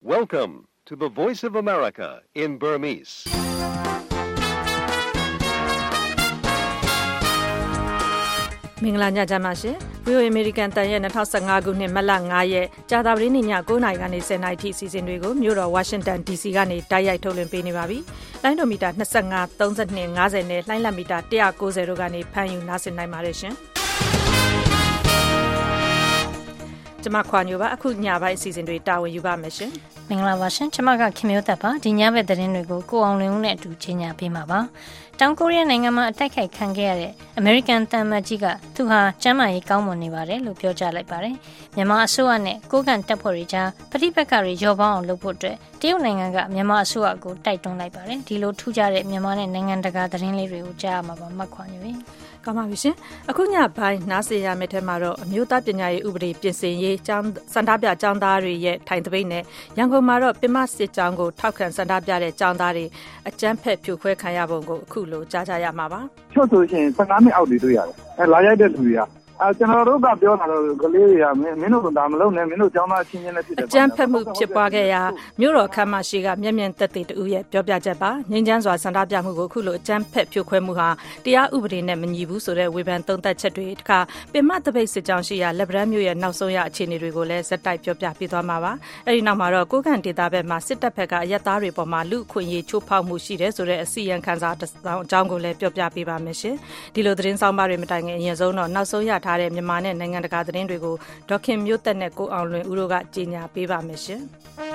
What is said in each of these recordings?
Welcome to the Voice of America in Burmese. ။မင်္ဂလာညချမ်းပါရှင်။ VOA American တန်ရဲ့2015ခုနှစ်မတ်လ9ရက်ကြာသပတေးနေ့ည9:00နာရီကနေ10:00နာရီထိအစီအစဉ်တွေကိုမြို့တော် Washington DC ကနေတိုက်ရိုက်ထုတ်လွှင့်ပေးနေပါပြီ။လိုင်းဒိုမီတာ25 32 50နဲ့လိုင်းလက်မီတာ190တို့ကနေဖမ်းယူနားဆင်နိုင်ပါတယ်ရှင်။ကျမခွာညိုပါအခုညပိုင်းအစီအစဉ်တွေတာဝန်ယူပါမယ်ရှင်။မင်္ဂလာပါရှင်။ကျမကခင်မျိုးသက်ပါဒီညဘက်သတင်းတွေကိုကိုအောင်လင်းဦးနဲ့အတူကြီးညာပေးမှာပါ။တောင်ကိုရီးယားနိုင်ငံမှာအတိုက်ခိုက်ခံခဲ့ရတဲ့အမေရိကန်တန်မတ်ကြီးကသူဟာကျန်းမာရေးကောင်းမွန်နေပါတယ်လို့ပြောကြားလိုက်ပါတယ်။မြန်မာအစိုးရနဲ့ကိုကန့်တပ်ဖွဲ့တွေကြားပဋိပက္ခတွေရောပေါင်းအောင်လုပ်ဖို့အတွက်တရုတ်နိုင်ငံကမြန်မာအစိုးရကိုတိုက်တွန်းလိုက်ပါတယ်။ဒီလိုထူးခြားတဲ့မြန်မာနဲ့နိုင်ငံတကာသတင်းလေးတွေကိုကြားရမှာပါမှတ်ခွာနေပြီ။ကောင်းပါပြီရှင်အခုညပိုင်းနားဆင်ရမယ့်ထဲမှာတော့အမျိုးသားပညာရေးဥပဒေပြင်ဆင်ရေးစန္ဒပြကျောင်းသားတွေရဲ့ထိုင်တပိတ်နဲ့ရန်ကုန်မှာတော့ပင်မစစ်ကြောင်းကိုထောက်ခံစန္ဒပြတဲ့ကျောင်းသားတွေအကြမ်းဖက်ဖြိုခွဲခံရပုံကိုအခုလိုကြားကြရမှာပါချွတ်ဆိုရှင်15မိနစ်အောက်တွေတွေ့ရတယ်လာရိုက်တဲ့လူတွေကကျွန်တော်တို့ကပြောတာတော့ကလေးတွေကမင်းတို့ကဒါမလုပ်နဲ့မင်းတို့ကျောင်းသားချင်းချင်းနဲ့ဖြစ်တယ်အကြမ်းဖက်မှုဖြစ်ပွားခဲ့ရာမြို့တော်ခမ်းမရှိကမျက်မြင်သက်သေတူရဲ့ပြောပြချက်ပါငြိမ်းချမ်းစွာစန္ဒပြမှုကိုအခုလိုအကြမ်းဖက်ဖြိုခွဲမှုဟာတရားဥပဒေနဲ့မညီဘူးဆိုတဲ့ဝေဖန်သုံးသပ်ချက်တွေတခါပင်မတပိတ်စစ်ကြောင်းရှိရာလက်ဗရန်မြို့ရဲ့နောက်ဆုံးရအခြေအနေတွေကိုလည်းဇက်တိုက်ပြောပြပြသွားမှာပါအဲဒီနောက်မှာတော့ကိုကန့်ဒေတာဘက်မှာစစ်တပ်ဘက်ကရက်သားတွေပေါ်မှာလူအခွင့်အရေးချိုးဖောက်မှုရှိတယ်ဆိုတဲ့အစီရင်ခံစာအကြောင်းကိုလည်းပြောပြပေးပါမယ်ရှင်ဒီလိုသတင်းဆောင်ပါတွေမတိုင်ခင်အရင်ဆုံးတော့နောက်ဆုံးရထားတဲ့မြန်မာနဲ့နိုင်ငံတကာသတင်းတွေကိုဒေါခင်မျိုးသက်နဲ့ကိုအောင်လွင်ဦးတို့ကကြီးညာပေးပါမယ်ရှင်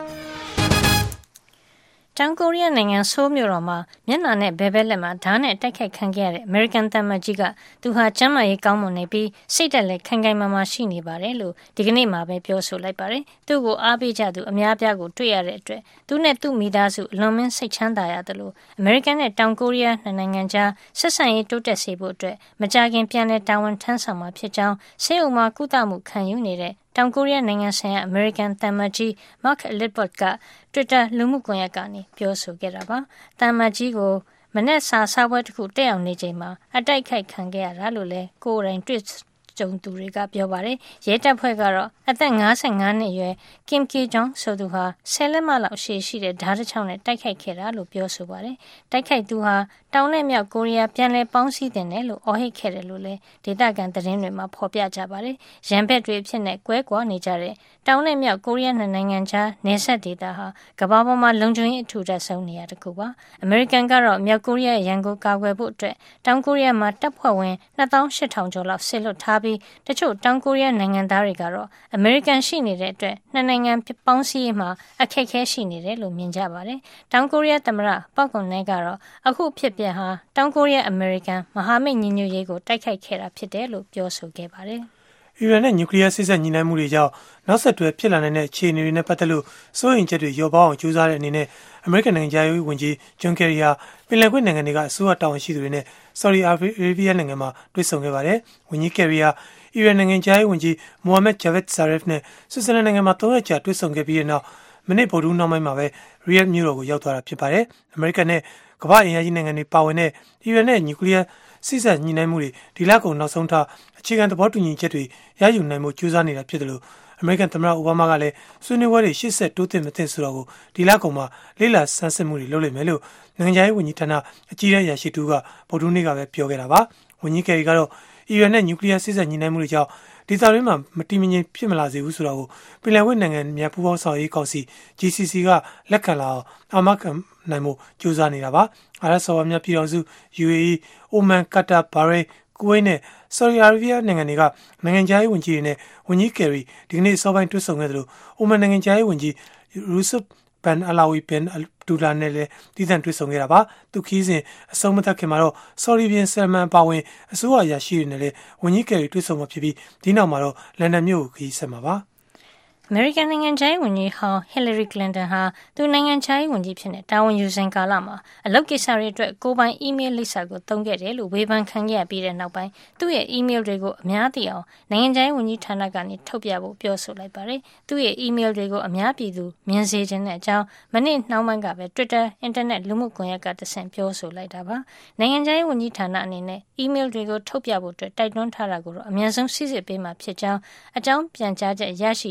တောင်ကိုရီးယားနိုင်ငံဆိုးမြို့တော်မှာမျက်နှာနဲ့ဘဲဘဲလက်မှာဓာတ်နဲ့တိုက်ခိုက်ခံခဲ့ရတဲ့အမေရိကန်တမန်ကြီးကသူဟာကျန်းမာရေးကောင်းမွန်နေပြီးစိတ်သက်လည်းခိုင်ခိုင်မာမာရှိနေပါတယ်လို့ဒီကနေ့မှပဲပြောဆိုလိုက်ပါတယ်။သူ့ကိုအားပေးကြသူအများပြားကိုတွေ့ရတဲ့အတွက်သူနဲ့သူ့မိသားစုအလွန်မင်းစိတ်ချမ်းသာရတယ်လို့အမေရိကန်နဲ့တောင်ကိုရီးယားနိုင်ငံကြားဆက်ဆံရေးတိုးတက်စေဖို့အတွက်မကြာခင်ပြန်လည်တာဝန်ထမ်းဆောင်မှာဖြစ်ကြောင်းဆေးရုံမှာကုသမှုခံယူနေတဲ့တောင်ကိုရီးယားနိုင်ငံဆိုင်ရာအမေရိကန်တမန်ကြီး Mark Lippert က Twitter လူမှုကွန်ရက်ကနေပြောဆိုခဲ့တာပါ။တမန်ကြီးကိုမနေ့စာပွဲတစ်ခုတက်အောင်နေချိန်မှာအတိုက်ခိုက်ခံခဲ့ရတာလို့လည်းကိုယ်တိုင်တွေ့ကြုံသူတွေကပြောပါတယ်။ရဲတပ်ဖွဲ့ကတော့အသက်55နှစ်အရွယ် Kim Ki-jong ဆိုသူဟာ10လက်မလောက်ရှည်ရှိတဲ့ဓာတ်တစ်ချောင်းနဲ့တိုက်ခိုက်ခဲ့တာလို့ပြောဆိုပါတယ်။တိုက်ခိုက်သူဟာတောင်နဲ့မြောက်ကိုရီးယားပြန်လည်ပေါင်းစည်းတင်တယ်လို့အော်ဟစ်ခဲ့တယ်လို့လည်းဒေသခံသတင်းတွေမှာဖော်ပြကြပါတယ်။ရန်ဘက်တွေအဖြစ်နဲ့ကွဲကွာနေကြတဲ့တောင်နဲ့မြောက်ကိုရီးယားနိုင်ငံကြားနယ်စပ်ဒေသဟာကမ္ဘာပေါ်မှာလုံခြုံရေးအထူးထပ်ဆုံးနေရာတစ်ခုပါ။အမေရိကန်ကတော့မြောက်ကိုရီးယားရန်ကိုကာကွယ်ဖို့အတွက်တောင်ကိုရီးယားမှာတပ်ဖွဲ့ဝင်28,000ကျော်လောက်ဆစ်လွတ်ထားပြီးတချို့တောင်ကိုရီးယားနိုင်ငံသားတွေကတော့အမေရိကန်ရှိနေတဲ့အတွက်နှစ်နိုင်ငံပေါင်းစည်းရေးမှာအခက်အခဲရှိနေတယ်လို့မြင်ကြပါတယ်။တောင်ကိုရီးယားသမ္မတပေါကွန်နဲကတော့အခုဖြစ်ပျက်ဟာတောင်ကိုရီးယားအမေရိကန်မဟာမိတ်ညီညွတ်ရေးကိုတိုက်ခိုက်ခဲ့တာဖြစ်တယ်လို့ပြောဆိုခဲ့ပါတယ်။အီရန်နဲ့နျူကလ িয়ার စစ်ဆက်ညှိနှိုင်းမှုတွေကြောင့်နောက်ဆက်တွဲဖြစ်လာနိုင်တဲ့အခြေအနေတွေနဲ့ပတ်သက်လို့စိုးရိမ်ချက်တွေလျော့ပါအောင်ကြိုးစားတဲ့အနေနဲ့အမေရိကန်နိုင်ငံသားရေးဝန်ကြီးဂျွန်ကယ်ရီဟာပင်လယ်ကွေ့နိုင်ငံတွေကအစိုးရတာဝန်ရှိသူတွေနဲ့ဆော်ဒီအာရေဗျနိုင်ငံမှာတွေ့ဆုံခဲ့ပါတယ်။ဝန်ကြီးကယ်ရီဟာအီရန်နိုင်ငံသားရေးဝန်ကြီးမိုဟာမက်ဂျာဗက်ဇာရက်ဖ်နဲ့ဆွစ်ဇာလန်နိုင်ငံမှာ3ရက်ကြာတွေ့ဆုံခဲ့ပြီးတဲ့နောက်မနေ့ဗုဒ္ဓဟူးနောက်ပိုင်းမှာပဲရီယက်မြို့တော်ကိုရောက်သွားတာဖြစ်ပါတယ်။အမေရိကန်နဲ့ကမ္ဘာ့အင်အားကြီးနိုင်ငံတွေပါဝင်တဲ့အီရန်နဲ့နျူကလ িয়ার စစ်ဆက်ညှိနှိုင်းမှုတွေဒီလကုန်နောက်ဆုံးထားအခြေခံသဘောတူညီချက်တွေရယူနိုင်မှုကြိုးစားနေတာဖြစ်တယ်လို့အမေရိကန်သမ္မတအိုဘားမားကလည်းဆွေးနွေးပွဲတွေရှေ့ဆက်တိုးတင်မတင်ဆိုတော့ကိုဒီလကုန်မှာလေ့လာဆန်းစစ်မှုတွေလုပ်လိမ့်မယ်လို့နိုင်ငံခြားရေးဝန်ကြီးဌာနအကြီးအကဲအရာရှိတူကဗုဒ္ဓဟူးနေ့ကပဲပြောခဲ့တာပါဝန်ကြီးကယ်ရီကတော့အီရန်နဲ့နျူကလ িয়ার စစ်ဆက်ညှိနှိုင်းမှုတွေကြောင့်ဒေသတွင်းမှာမတည်မငြိမ်ဖြစ်မလာစေဘူးဆိုတော့ကိုပင်လယ်ကွေ့နိုင်ငံများပူးပေါင်းဆောင်ရွက်ရေးကောင်စီ GCC ကလက်ခံလာအောင်အာမခံနိုင်မှုကြိုးစားနေတာပါအာရပ်စော်ဘွားများပြည်ထောင်စု UAE အိုမန်ကာတာဘာရိန်းကူဝိတ်နဲ့ဆော်ဒီအာရေဗျနိုင်ငံတွေကနိုင်ငံခြားရေးဝန်ကြီးတွေနဲ့ဝန်ကြီးကယ်ရီဒီကနေ့စောပိုင်းတွေ့ဆုံခဲ့တယ်လို့အိုမန်နိုင်ငံခြားရေးဝန်ကြီးရူဆပ်ဘန်အလာဝီဘန်အဒူလာနဲ့လည်းတည်တံ့တွေ့ဆုံခဲ့တာပါသူခီးစဉ်အဆုံးမသတ်ခင်မှာတော့ဆော်ဒီဘင်ဆယ်မန်ပါဝင်အစိုးရအရာရှိတွေနဲ့လည်းဝန်ကြီးကယ်ရီတွေ့ဆုံမှာဖြစ်ပြီးဒီနောက်မှာတော့လန်ဒန်မြို့ကိုခီးဆက်မှာပါအမေရိကန်နိုင်ငံခြားရေးဝန်ကြီးဟောင်းဟီလရီကလင်တန်ဟာသူနိုင်ငံခြားရေးဝန်ကြီးဖြစ်တဲ့တာဝန်ယူစဉ်ကာလမှာအလုပ်ကိစ္စတွေအတွက်ကိုယ်ပိုင်အီးမေးလ်လိပ်စာကိုသုံးခဲ့တယ်လို့ဝေဖန်ခံခဲ့ရပြီးတဲ့နောက်ပိုင်းသူ့ရဲ့အီးမေးလ်တွေကိုအများသိအောင်နိုင်ငံခြားရေးဝန်ကြီးဌာနကနေထုတ်ပြဖို့ပြောဆိုလိုက်ပါတယ်။သူ့ရဲ့အီးမေးလ်တွေကိုအများပြည်သူမြင်စေခြင်းတဲ့အကြောင်းမနေ့နှောင်းပိုင်းကပဲ Twitter အင်တာနက်လူမှုကွန်ရက်ကတဆင့်ပြောဆိုလိုက်တာပါ။နိုင်ငံခြားရေးဝန်ကြီးဌာနအနေနဲ့အီးမေးလ်တွေကိုထုတ်ပြဖို့အတွက်တိုက်တွန်းထားတာကိုတော့အများဆုံးစစ်ဆေးပေးမှာဖြစ်ကြောင်းအကြောင်းပြန်ကြားချက်ရရှိထားတယ်လို့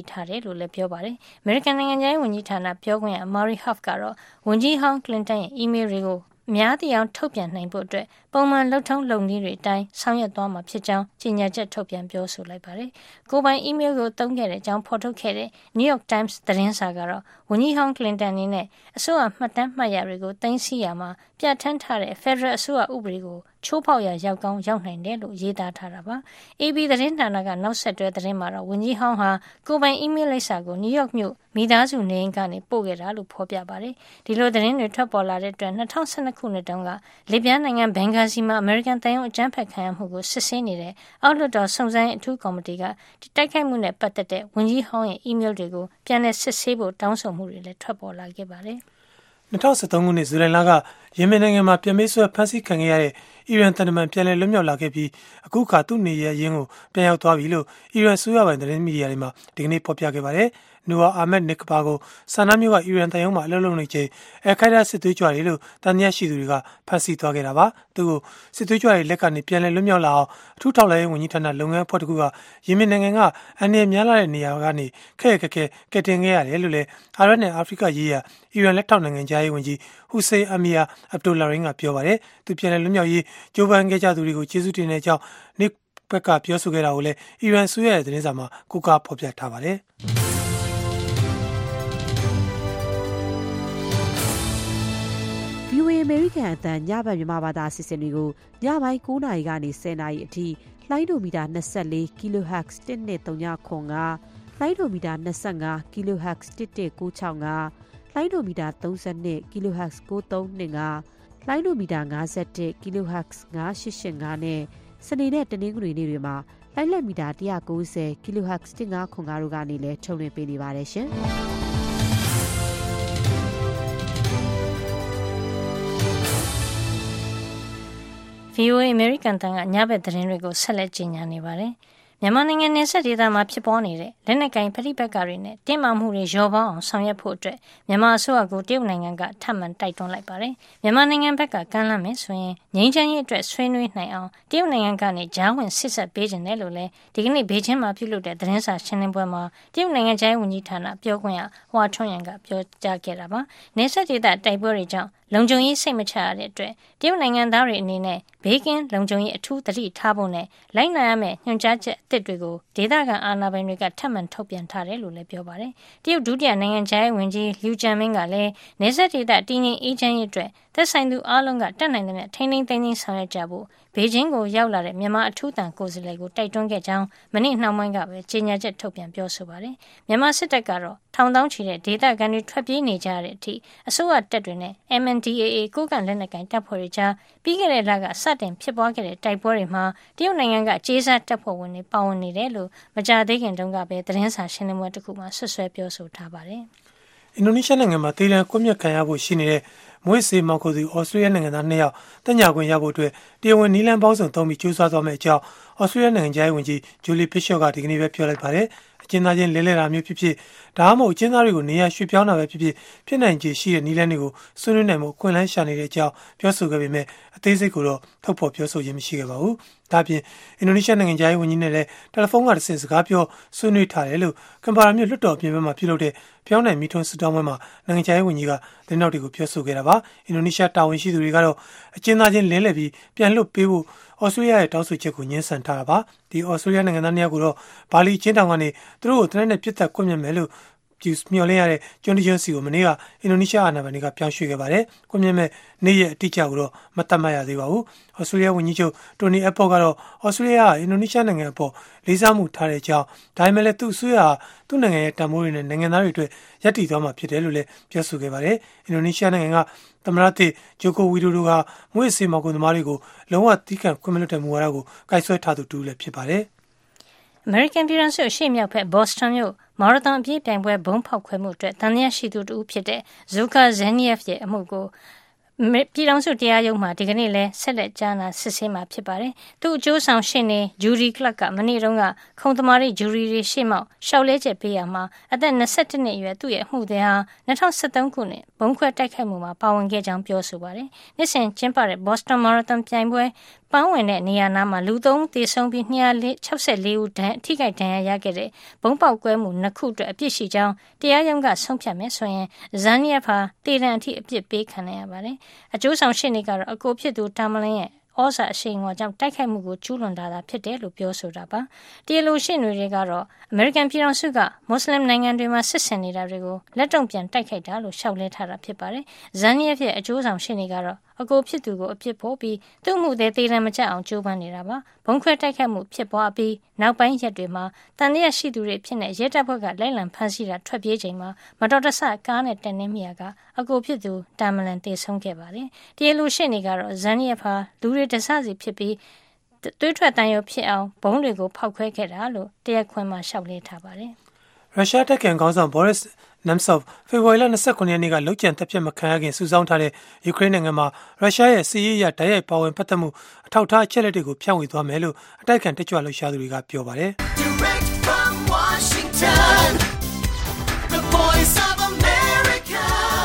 လို့လည်းပြောပါတယ်။ American နိုင်ငံခြားရေးဝန်ကြီးဌာနပြောခွင့်ရ Mari Huff ကတော့ဝန်ကြီးဟောင်း Clinton ရဲ့ email တွေကိုအများသိအောင်ထုတ်ပြန်နိုင်ဖို့အတွက်ပုံမှန်လုပ်ထုံးလုပ်နည်းတွေအတိုင်းဆောင်ရွက်သွားမှာဖြစ်ကြောင်းကြေညာချက်ထုတ်ပြန်ပြောဆိုလိုက်ပါတယ်။ကိုယ်ပိုင် email ကိုသုံးခဲ့တဲ့အကြောင်းဖော်ထုတ်ခဲ့တဲ့ New York Times သတင်းစာကတော့ဝန်ကြီးဟောင်း Clinton အနေနဲ့အစိုးရမှတ်တမ်းမှတ်ရတွေကိုသိမ်းဆည်းရမှာပြဋ္ဌာန်းထားတဲ့ Federal အစိုးရဥပဒေကိုချိုးဖောက်ရရောက်ကောင်းရောက်နိုင်တယ်လို့ရေးသားထားတာပါ။ AB သတင်းဌာနကနောက်ဆက်တွဲသတင်းမှာတော့ဝန်ကြီးဟောင်းဟာကိုယ်ပိုင် email လိပ်စာကို New York မြို့မိသားစုနေအိမ်ကနေပို့ခဲ့တာလို့ဖော်ပြပါတယ်။ဒီလိုသတင်းတွေထွက်ပေါ်လာတဲ့အတွက်2012ခုနှစ်တုန်းကလစ်ဗျားနိုင်ငံဘင်ဂါဇီမှာ American တန်ယုံအကြမ်းဖက်ခံရမှုကိုစစ်ဆေးနေတဲ့အောက်လွှတ်တော်စုံစမ်းရေးအထူးကော်မတီကတိုက်ခိုက်မှုနဲ့ပတ်သက်တဲ့ဝန်ကြီးဟောင်းရဲ့ email တွေကိုပြန်လည်စစ်ဆေးဖို့တောင်းဆိုမှုတွေလည်းထွက်ပေါ်လာခဲ့ပါတယ်။ 2013ခုနှစ်ဇူလိုင်လကယီမင်နိုင်ငံမှာပြန်မေးဆွဲဖမ်းဆီးခံခဲ့ရတဲ့အီရန်တန်တမန်ပြန်လည်လွတ်မြောက်လာခဲ့ပြီးအခုခါသူ့နေရင်းကိုပြန်ရောက်သွားပြီလို့အီရန်အစိုးရပိုင်သတင်းမီဒီယာတွေမှာဒီကနေ့ဖော်ပြခဲ့ပါတယ်။ Noor Ahmed Nikbar ကိုဆန္ဒမျိုးကအီရန်တန်ယုံမှာအလုပ်လုပ်နေချိန်Al-Qaeda စစ်သွေးကြွတွေလို့တန်တရားရှိသူတွေကဖမ်းဆီးသွားခဲ့တာပါ။သူကိုစစ်သွေးကြွတွေလက်ကနေပြန်လည်လွတ်မြောက်လာအောင်အထူးထောက်လှမ်းရေးဝန်ကြီးဌာနလုပ်ငန်းအဖွဲ့တစ်ခုကယီမင်နိုင်ငံကအန္တရာယ်များလာတဲ့နေရာကနေခက်ခက်ကယ်တင်ခဲ့ရတယ်လို့လည်းအာရပ်နဲ့အာဖရိကရေးရာအီရန်လက်ထောက်နိုင်ငံသားရေးဝန်ကြီးHussein Amir Abdollahian ကပြောပါတယ်။သူပြန်လည်လွတ်မြောက်ရေးကြိုးပမ်းခဲ့ကြသူတွေကိုကျေးဇူးတင်တဲ့အကြောင်းနိဘက်ကပြောဆိုခဲ့တာကိုလည်းအီရန်အစိုးရရဲ့သတင်းစာမှာကိုးကားဖော်ပြထားပါတယ်။ VOA American အသံညဘက်မြန်မာဘာသာအစီအစဉ်တွေကိုညပိုင်း9:00 နာရီကနေ 10:00 နာရီအထိလိုင်းဒိုမီတာ24 kHz 1239လိုင်းဒိုမီတာ25 kHz 11965လိုင်းဒိုမီတာ32 kHz 9325လိုင်းဒိုမီတာ51 kHz 9885နဲ့စနေနဲ့တနင်္ဂနွေနေ့တွေမှာလိုင်းလက်မီတာ190 kHz 1505တို့ကနေလည်းထုတ်လွှင့်ပေးနေပါတယ်ရှင်။ VOA American တန်ကညဘက်သတင်းတွေကိုဆက်လက်ကြီးညာနေပါတယ်။မြန်မာနိုင်ငံနယ်စပ်ဒေသမှာဖြစ်ပွားနေတဲ့လက်နက်ကိုင်ပဋိပက္ခတွေနဲ့တင်းမာမှုတွေလျော့ပါအောင်ဆောင်ရွက်ဖို့အတွက်မြန်မာအစိုးရကိုတရုတ်နိုင်ငံကထပ်မံတိုက်တွန်းလိုက်ပါတယ်။မြန်မာနိုင်ငံဘက်ကကမ်းလှမ်းမယ်ဆိုရင်ငြိမ်းချမ်းရေးအတွက်ဆွေးနွေးနိုင်အောင်တရုတ်နိုင်ငံကနေကြားဝင်ဆစ်ဆက်ပေးခြင်းတယ်လို့လည်းဒီကနေ့ဘေကျင်းမှာပြုလုပ်တဲ့သတင်းစာရှင်းလင်းပွဲမှာတရုတ်နိုင်ငံခြားရေးဝန်ကြီးဌာနပြောခွင့်ရဟွာထွန်းရန်ကပြောကြားခဲ့တာပါ။နယ်စပ်ဒေသတိုက်ပွဲတွေကြောင့်လုံခြုံရေးစိတ်မချရတဲ့အတွက်တရုတ်နိုင်ငံသားတွေအနေနဲ့ဘေးကင်းလုံခြုံရေးအထူးသတိထားဖို့နဲ့လိုက်နာရမယ့်ညွှန်ကြားချက်အသစ်တွေကိုဒေသခံအာဏာပိုင်တွေကထပ်မံထုတ်ပြန်ထားတယ်လို့လည်းပြောပါတယ်။တရုတ်ဒုတိယနိုင်ငံခြားရေးဝန်ကြီးလျူကျန်မင်းကလည်းနယ်စပ်ဒေသတည်ငြိမ်အေးချမ်းရေးအတွက်သက်ဆိုင်သူအားလုံးကတက်နိုင်သမျှထိန်းသိမ်းဆောင်ရွက်ကြဖို့ဘေကျင်းကိုရောက်လာတဲ့မြန်မာအထူးတန်ကိုယ်စားလှယ်ကိုတိုက်တွန်းခဲ့ကြောင်းမနေ့နှောင်းပိုင်းကပဲကြေညာချက်ထုတ်ပြန်ပြောဆိုပါတယ်။မြန်မာစစ်တပ်ကတော့ထောင်တောင်းချီတဲ့ဒေသခံတွေထွက်ပြေးနေကြတဲ့အထိအစိုးရတပ်တွေနဲ့ MNDAA ကိုကန့်လက်နက်ကိုင်တပ်ဖွဲ့တွေကြားပြီးခဲ့တဲ့လကစတင်ဖြစ်ပွားခဲ့တဲ့တိုက်ပွဲတွေမှာတရုတ်နိုင်ငံကကြေးစားတပ်ဖွဲ့ဝင်တွေပါဝင်နေတယ်လို့မကြာသေးခင်တုန်းကပဲသတင်းစာရှင်းလင်းပွဲတစ်ခုမှာဆွဆွဲပြောဆိုထားပါတယ်။အင်ဒိုနီးရှားနိုင်ငံမှာတေလန်ကွပ်မျက်ခံရဖို့ရှိနေတဲ့မွေးစေမောက်ကိုသူဩစတြေးလျနိုင်ငံသား2ယောက်တက်ညာခွင့်ရဖို့အတွက်တရားဝင်နီလန်ပေါင်းစုံသုံးပြီးကြိုးစားသွားမယ့်အကြောင်းဩစတြေးလျနိုင်ငံသားဝန်ကြီးဂျူလီဖစ်ရှော့ကဒီကနေ့ပဲပြောလိုက်ပါတယ်။အကျဉ်းသားချင်းလဲလှယ်တာမျိုးဖြစ်ဖြစ်ဒါမှမဟုတ်အကျဉ်းသားတွေကိုနေရာရွှေ့ပြောင်းတာပဲဖြစ်ဖြစ်ဖြစ်နိုင်ခြေရှိတဲ့နီလန်တွေကိုဆွေးနွေးနိုင်မှုအခွင့်အလမ်းရှာနေတဲ့အကြောင်းပြောဆိုခဲ့ပေမဲ့အသေးစိတ်ကိုတော့ထုတ်ဖော်ပြောဆိုခြင်းမရှိခဲ့ပါဘူး။ဒါ့အပြင်အင်ဒိုနီးရှားနိုင်ငံသားဝန်ကြီးနဲ့လည်းတယ်လီဖုန်းကတဆင့်စကားပြောဆွေးနွေးထားတယ်လို့ကမ်ဘာရာမြို့လွှတ်တော်အပြင်ဘက်မှာပြုလုပ်တဲ့ပြောင်းနိုင်မီထွန်းစတောင်းပွဲမှာနိုင်ငံသားဝန်ကြီးကသတင်းတော်တွေကိုပြောဆိုခဲ့တာပါ။အင်ဒိုနီးရှားတာဝန်ရှိသူတွေကတော့အကျဉ်းသားချင်းလဲလှယ်ပြီးပြန်လွှတ်ပေးဖို့ဩစတြေးလျရဲ့တောင်းဆိုချက်ကိုညှင်းဆန်ထားတာပါ။ဒီဩစတြေးလျနိုင်ငံသား2ယောက်ကိုတော့ဘာလီချင်းတောင်ကနေသူတို့ကိုတနက်နဲ့ပြစ်သက်ကွပ်မျက်မယ်လို့မျှော်လင့်ရတဲ့ကျွန်းတကျွန်းစီကိုမနေ့ကအင်ဒိုနီးရှားအာဏာပိုင်တွေကပြောင်းရွှေ့ခဲ့ပါတယ်။ကွပ်မျက်မဲ့နေ့ရက်အတိအကျကိုတော့မသတ်မှတ်ရသေးပါဘူး။ဩစတြေးလျဝန်ကြီးချုပ်တိုနီအက်ပေါ့ကတော့ဩစတြေးလျကအင်ဒိုနီးရှားနိုင်ငံအပေါ်လေးစားမှုထားတဲ့အကြောင်းဒါပေမဲ့လည်းသူ့အစိုးရဟာသူ့နိုင်ငံရဲ့တန်ဖိုးတွေနဲ့နိုင်ငံသားတွေအတွက်ယက်တည်သွားမှာဖြစ်တယ်လို့လည်းပြောဆိုခဲ့ပါတယ်။အင်ဒိုနီးရှားနိုင်ငံကသမ္မတသစ်ဂျိုကိုဝီဒိုဒိုကမွေးစေမောက်ကုန်သမားတွေကိုလုံးဝတီးခံခွင့်မလွှတ်တဲ့မူဝါဒကိုကိုင်ဆွဲထားသူတူလည်းဖြစ်ပါတယ်။ American ပြည်ထောင်စုအရှေ့မြောက်ဘက် Boston မြို့မာရသွန်အပြေးပြိုင်ပွဲဘုံဖောက်ခွဲမှုအတွက်တန်တရားရှိသူတူဖြစ်တဲ့ Zoka Zeniev ရဲ့အမှုကိုပြည်ထောင်စုတရားရုံးမှာဒီကနေ့လဲဆက်လက်ကြားနာစစ်ဆေးမှာဖြစ်ပါတယ်။သူ့အကျိုးဆောင်ရှေ့နေဂျူရီကလပ်ကမနေ့တုန်းကခုံသမားတွေဂျူရီတွေရှေ့မှောက်ရှောက်လဲချက်ပေးရမှာအသက်21နှစ်အရွယ်သူ့ရဲ့အမှုသည်ဟာ2013ခုနှစ်ဘုံခွဲတိုက်ခိုက်မှုမှာပါဝင်ခဲ့ကြောင်းပြောဆိုပါတယ်။နှစ်စဉ်ကျင်းပတဲ့ Boston Marathon ပြိုင်ပွဲပန်းဝင်တဲ့နေရာနားမှာလူ3သေဆုံးပြီး264ဦးထိခိုက်ဒဏ်ရာရခဲ့တဲ့ဘုံပေါက်ကွဲမှု2ခုအတွက်အပြစ်ရှိကြောင်းတရားရုံးကဆုံးဖြတ်မယ်ဆိုရင်ဇန်နီယက်ဟာတေတံအထိအပြစ်ပေးခံရပါတယ်။အကျိုးဆောင်ရှေ့နေကတော့အကိုဖြစ်သူတာမလင်းရဲ့ဩဇာအရှိန်အဝါကြောင့်တိုက်ခိုက်မှုကိုကျူးလွန်တာဖြစ်တယ်လို့ပြောဆိုတာပါ။တရားလိုရှင်းတွေကတော့အမေရိကန်ပြည်ထောင်စုကမွတ်စလင်နိုင်ငံတွေမှာစစ်ဆင်နေတာတွေကိုလက်တုံ့ပြန်တိုက်ခိုက်တာလို့ရှောက်လဲထားတာဖြစ်ပါတယ်။ဇန်နီယက်ရဲ့အကျိုးဆောင်ရှင်းတွေကတော့အကိုဖြစ်သူကိုအပြစ်ဖို့ပြီးသူ့မှုတွေတေးတံမကျအောင်ကြိုးပမ်းနေတာပါ။ဘုံခွဲတိုက်ခိုက်မှုဖြစ်ပွားပြီးနောက်ပိုင်းရက်တွေမှာတန်တရားရှိသူတွေဖြစ်တဲ့ရဲတပ်ဖွဲ့ကလိုက်လံဖမ်းဆီးတာထွက်ပြေးချိန်မှာမတော်တဆကားနဲ့တက်နေမိရာကအကိုဖြစ်သူတာမလန်တေဆုံးခဲ့ပါတယ်။တရားလိုရှင်းတွေကတော့ဇန်နီယက်ဟာလူတွေတဆစီဖြစ်ပြီးသွေးထွက်တန်ရုံဖြစ်အောင်ဘုံတွေကိုဖောက်ခွဲခဲ့တာလို့တရားခွင်မှာရှောက်လဲထားပါတယ်။ရုရှားတပ်ကခေါင်းဆောင်ဘောရစ်နမ်ဆော့ဖေဖော်ဝါရီလ29ရက်နေ့ကလုကြံတက်ပြတ်မခံရခင်စုဆောင်းထားတဲ့ယူကရိန်းနိုင်ငံမှာရုရှားရဲ့စစ်ရေးအရတိုက်ရိုက်ပါဝင်ပတ်သက်မှုအထောက်အထားအချက်အလက်တွေကိုဖြန့်ဝေသွားမယ်လို့အတိုက်အခံတက်ကြွလှုပ်ရှားသူတွေကပြောပါတယ်။ Direct from Washington, the voice of America,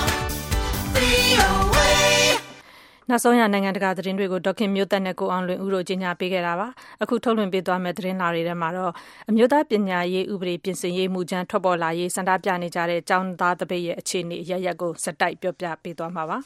VOA နောက်ဆုံးရနိုင်ငံတကာသတင်းတွေကိုဒေါခင်မျိုးသက်နဲ့ကိုအောင်လွင်ဦးတို့ကြီးညာပေးခဲ့တာပါအခုထုတ်လွှင့်ပေးသွားမယ့်သတင်းလာတွေထဲမှာတော့အမျိုးသားပညာရေးဥပဒေပြင်ဆင်ရေးမူကြမ်းထွက်ပေါ်လာရေးစံတားပြနေကြတဲ့ကျောင်းသားတပိတ်ရဲ့အခြေအနေအရရက်ကိုစက်တိုက်ပြောပြပေးသွားမှာပါ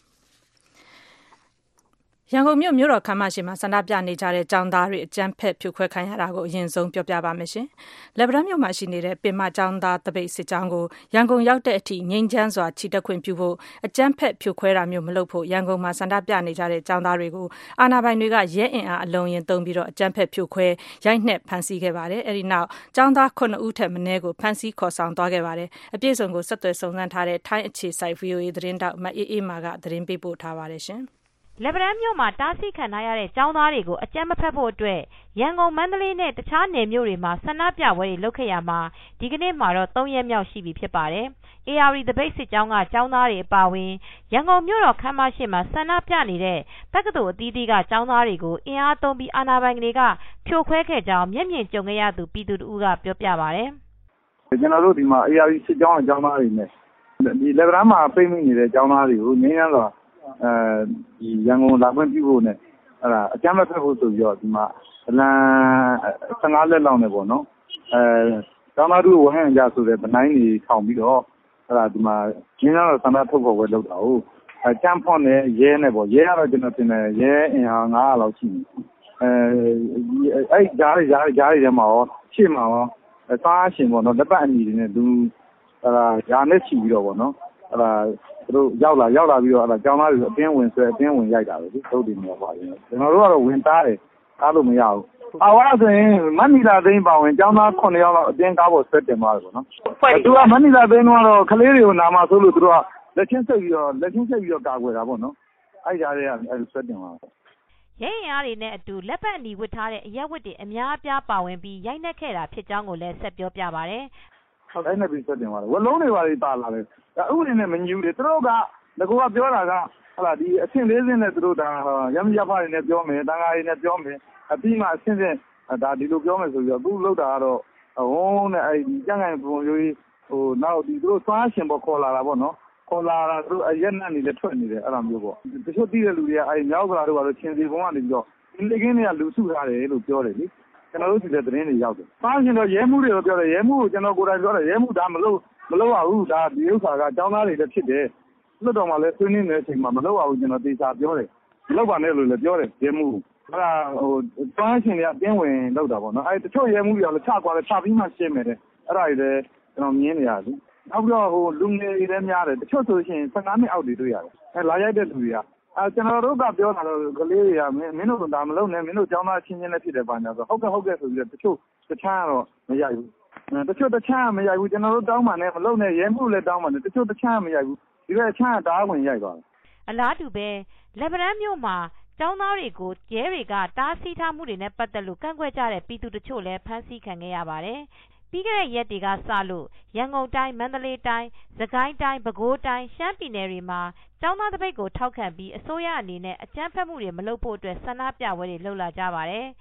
ရန်ကုန်မြို့တော်ခမ်းမရှိမှာစံတားပြနေကြတဲ့ကျောင်းသားတွေအကြမ်းဖက်ဖြိုခွဲခံရတာကိုအရင်ဆုံးပြောပြပါမယ်ရှင်။လက်ဗရန်မြို့မှာရှိနေတဲ့ပင်မကျောင်းသားတပိတ်စစ်ကြောင်းကိုရန်ကုန်ရောက်တဲ့အထိငြိမ်းချမ်းစွာချီတက်ခွင့်ပြုဖို့အကြမ်းဖက်ဖြိုခွဲတာမျိုးမလုပ်ဖို့ရန်ကုန်မှာစံတားပြနေကြတဲ့ကျောင်းသားတွေကိုအာဏာပိုင်တွေကရဲအင်အားအလုံးရင်သုံးပြီးတော့အကြမ်းဖက်ဖြိုခွဲရိုက်နှက်ဖမ်းဆီးခဲ့ပါတယ်။အဲဒီနောက်ကျောင်းသား9ဦးထက်မနည်းကိုဖမ်းဆီးခေါ်ဆောင်သွားခဲ့ပါတယ်။အပြည့်စုံကိုဆက်သွယ်စုံစမ်းထားတဲ့ထိုင်းအခြေစိုက် VOA သတင်းတောက်မအေးမာကသတင်းပေးပို့ထားပါတယ်ရှင်။လက်ဗရန်မြို့မှာတားဆီးခံထားရတဲ့ကျောင်းသားတွေကိုအကြမ်းမဖက်ဖို့အတွက်ရန်ကုန်မန္တလေးနဲ့တခြားနယ်မြို့တွေမှာဆန္ဒပြပွဲတွေလုပ်ခဲ့ရမှာဒီကနေ့မှာတော့3ရက်မြောက်ရှိပြီဖြစ်ပါတယ်။ AR တပိတ်စစ်ကြောင်းကကျောင်းသားတွေအပါအဝင်ရန်ကုန်မြို့တော်ခမ်းမရှိမှာဆန္ဒပြနေတဲ့တက္ကသိုလ်အသီးသီးကကျောင်းသားတွေကိုအင်အားသုံးပြီးအာဏာပိုင်တွေကဖြိုခွဲခဲ့ကြောင်းမျက်မြင်ကြုံခဲ့ရသူပြည်သူတဦးကပြောပြပါတယ်။ကျွန်တော်တို့ဒီမှာ AR စစ်ကြောင်းကကျောင်းသားတွေနဲ့ဒီလက်ဗရန်မှာပြိမိနေတဲ့ကျောင်းသားတွေကိုငြိမ်းချမ်းစွာဒီရန်ကုန်လာခွင့်ပြုဖို့နဲ့အဲ့ဒါအကြမ်းမဖက်ဖို့ဆိုပြီးတော့ဒီမှာလမ်း15လက်လောက်နဲ့ပေါ့နော်ကျောင်းသားတို့ဝဟန်ကြဆိုတဲ့ဗနိုင်းတွေထောင်ပြီးတော့အဲ့ဒါဒီမှာရင်းနှီးတော့ဆန္ဒထုတ်ဖော်ပွဲလုပ်တာဟုတ်ကျန်းဖွန်နဲ့ရဲနဲ့ပေါ့ရဲကတော့ကျွန်တော်တင်တယ်ရဲအင်အား900လောက်ရှိနေအဲ့ကြားတွေထဲမှာရောရှေ့မှာရောစားရှင်ပေါ့နော်လက်ပတ်အညီတွေနဲ့လူအဲ့ဒါယာနဲ့ချီပြီးတော့ပေါ့နော်အဲ့ဒါတို့ရောက်လာပြီးတော့အဲ့ဒါကျောင်းသားတွေအတင်းဝင်ဆွဲအတင်းဝင်ရိုက်တာပဲဒီသုတ်တွေမြောက်ပါတယ်ကျွန်တော်တို့ကတော့ဝင်တားတယ်ကားလို့မရဘူးအော်အဲ့ဆိုရင်မန္နီလာသိန်းပါဝင်ကျောင်းသား9ယောက်လောက်အတင်းကားပေါ်ဆွဲတင်သွားတယ်ပေါ့နော်သူကမန္နီလာသိန်းကတော့ကလေးတွေကိုနာမဆိုလို့သူတို့ကလက်ချင်းဆက်ပြီးတော့ကာကွယ်တာပေါ့နော်အဲ့ကြားတွေကအဲ့ဆွဲတင်သွားတယ်ရဲရင်အားတွေနဲ့အတူလက်ပတ်အနီဝတ်ထားတဲ့အရက်ဝတ်တွေအများအပြားပါဝင်ပြီးရိုက်နှက်ခဲ့တာဖြစ်ကြောင်းကိုလည်းဆက်ပြောပြပါတယ်ဟုတ်တယ်နဲ့ပြီးဆွဲတင်သွားတယ်ဝလုံးတွေပါလိပါလာတယ်ဒါဥပဒေနဲ့မညီဘူးလေသူတို့ကငါကပြောတာကဟလာဒီအဆင့်၄ဆင့်နဲ့သူတို့ဒါရမရဖတွေနဲ့ပြောမယ်တန်ခါတွေနဲ့ပြောမယ်အပြီးမှအဆင့်ဆင့်ဒါဒီလိုပြောမယ်ဆိုပြီးတော့အခုလောက်တာကတော့ဟိုးနဲ့အဲ့ဒီကြံ့ကြံ့ပုံမျိုးကြီးဟိုနောက်ဒီသူတို့သွားရှင်ပေါ်ခေါ်လာတာပေါ့နော်ခေါ်လာတာသူတို့အရက်နဲ့နေလည်းထွက်နေတယ်အဲ့လိုမျိုးပေါ့တချို့တည်တဲ့လူတွေကအဲ့မြောက်ကလာတို့ကတော့ချင်းစီဘုံကနေပြီးတော့ဒီလေကင်းတွေကလူစုထားတယ်လို့ပြောတယ်လေကျွန်တော်တို့ဒီတဲ့သတင်းတွေရောက်တယ်သွားရှင်တော့ရဲမှုတွေတော့ပြောတယ်ရဲမှုကိုကျွန်တော်ကိုယ်တိုင်ပြောတယ်ရဲမှုဒါမလုပ်ရဘူးဒါဒီဥစ္စာကကျောင်းသားတွေလည်းဖြစ်တယ်လွတ်တော်မှာလည်းဆွေးနွေးနေတဲ့အချိန်မှာမလုပ်ရဘူးကျွန်တော်သေချာပြောတယ်မလုပ်ပါနဲ့လို့လည်းပြောတယ်ရဲမှုအဲ့ဒါဟိုတွန်းရှင်တွေကအတင်းဝင်လောက်တာပေါ့နော်အဲ့တချို့ရဲမှုတွေကလည်းချကွာလည်းချပြီးမှရှင်းမယ်တဲ့အဲ့ဒါတွေလည်းကျွန်တော်မြင်နေရတယ်နောက်ပြီးတော့ဟိုလူငယ်တွေလည်းများတယ်တချို့ဆိုရှင်15နှစ်အောက်တွေတွေ့ရတယ်အဲ့လာရိုက်တဲ့လူတွေကကျွန်တော်တို့ကပြောတာတော့ကလေးတွေကမင်းတို့ကဒါမလုပ်နဲ့မင်းတို့ကျောင်းသားချင်းချင်းလည်းဖြစ်တယ်ပါညာဆိုဟုတ်ကဲ့ဆိုပြီးတော့တချို့တခြားတော့မရိုက်ဘူးတချို့တခြားမရိုက်ဘူးကျွန်တော်တို့တောင်းပါနဲ့မလုပ်နဲ့ရဲမှုလည်းတောင်းပါနဲ့တချို့တခြားမရိုက်ဘူးဒီကချမ်းတားဝင်ရိုက်သွားတယ်အလားတူပဲလက်ဗရန်မြို့မှာကျောင်းသားတွေကိုရဲတွေကတားဆီးထားမှုတွေနဲ့ပတ်သက်လို့ကန့်ကွက်ကြတဲ့ပြည်သူတချို့လည်းဖမ်းဆီးခံခဲ့ရပါတယ်ပြီးခဲ့တဲ့ရက်တွေကစလို့ရန်ကုန်တိုင်းမန္တလေးတိုင်းစကိုင်းတိုင်းပဲခူးတိုင်းရှမ်းပြည်နယ်တွေမှာကျောင်းသားတပိတ်ကိုထောက်ခံပြီးအစိုးရအနေနဲ့အကြမ်းဖက်မှုတွေမလုပ်ဖို့အတွက်ဆန္ဒပြပွဲတွေလုပ်လာကြပါတယ်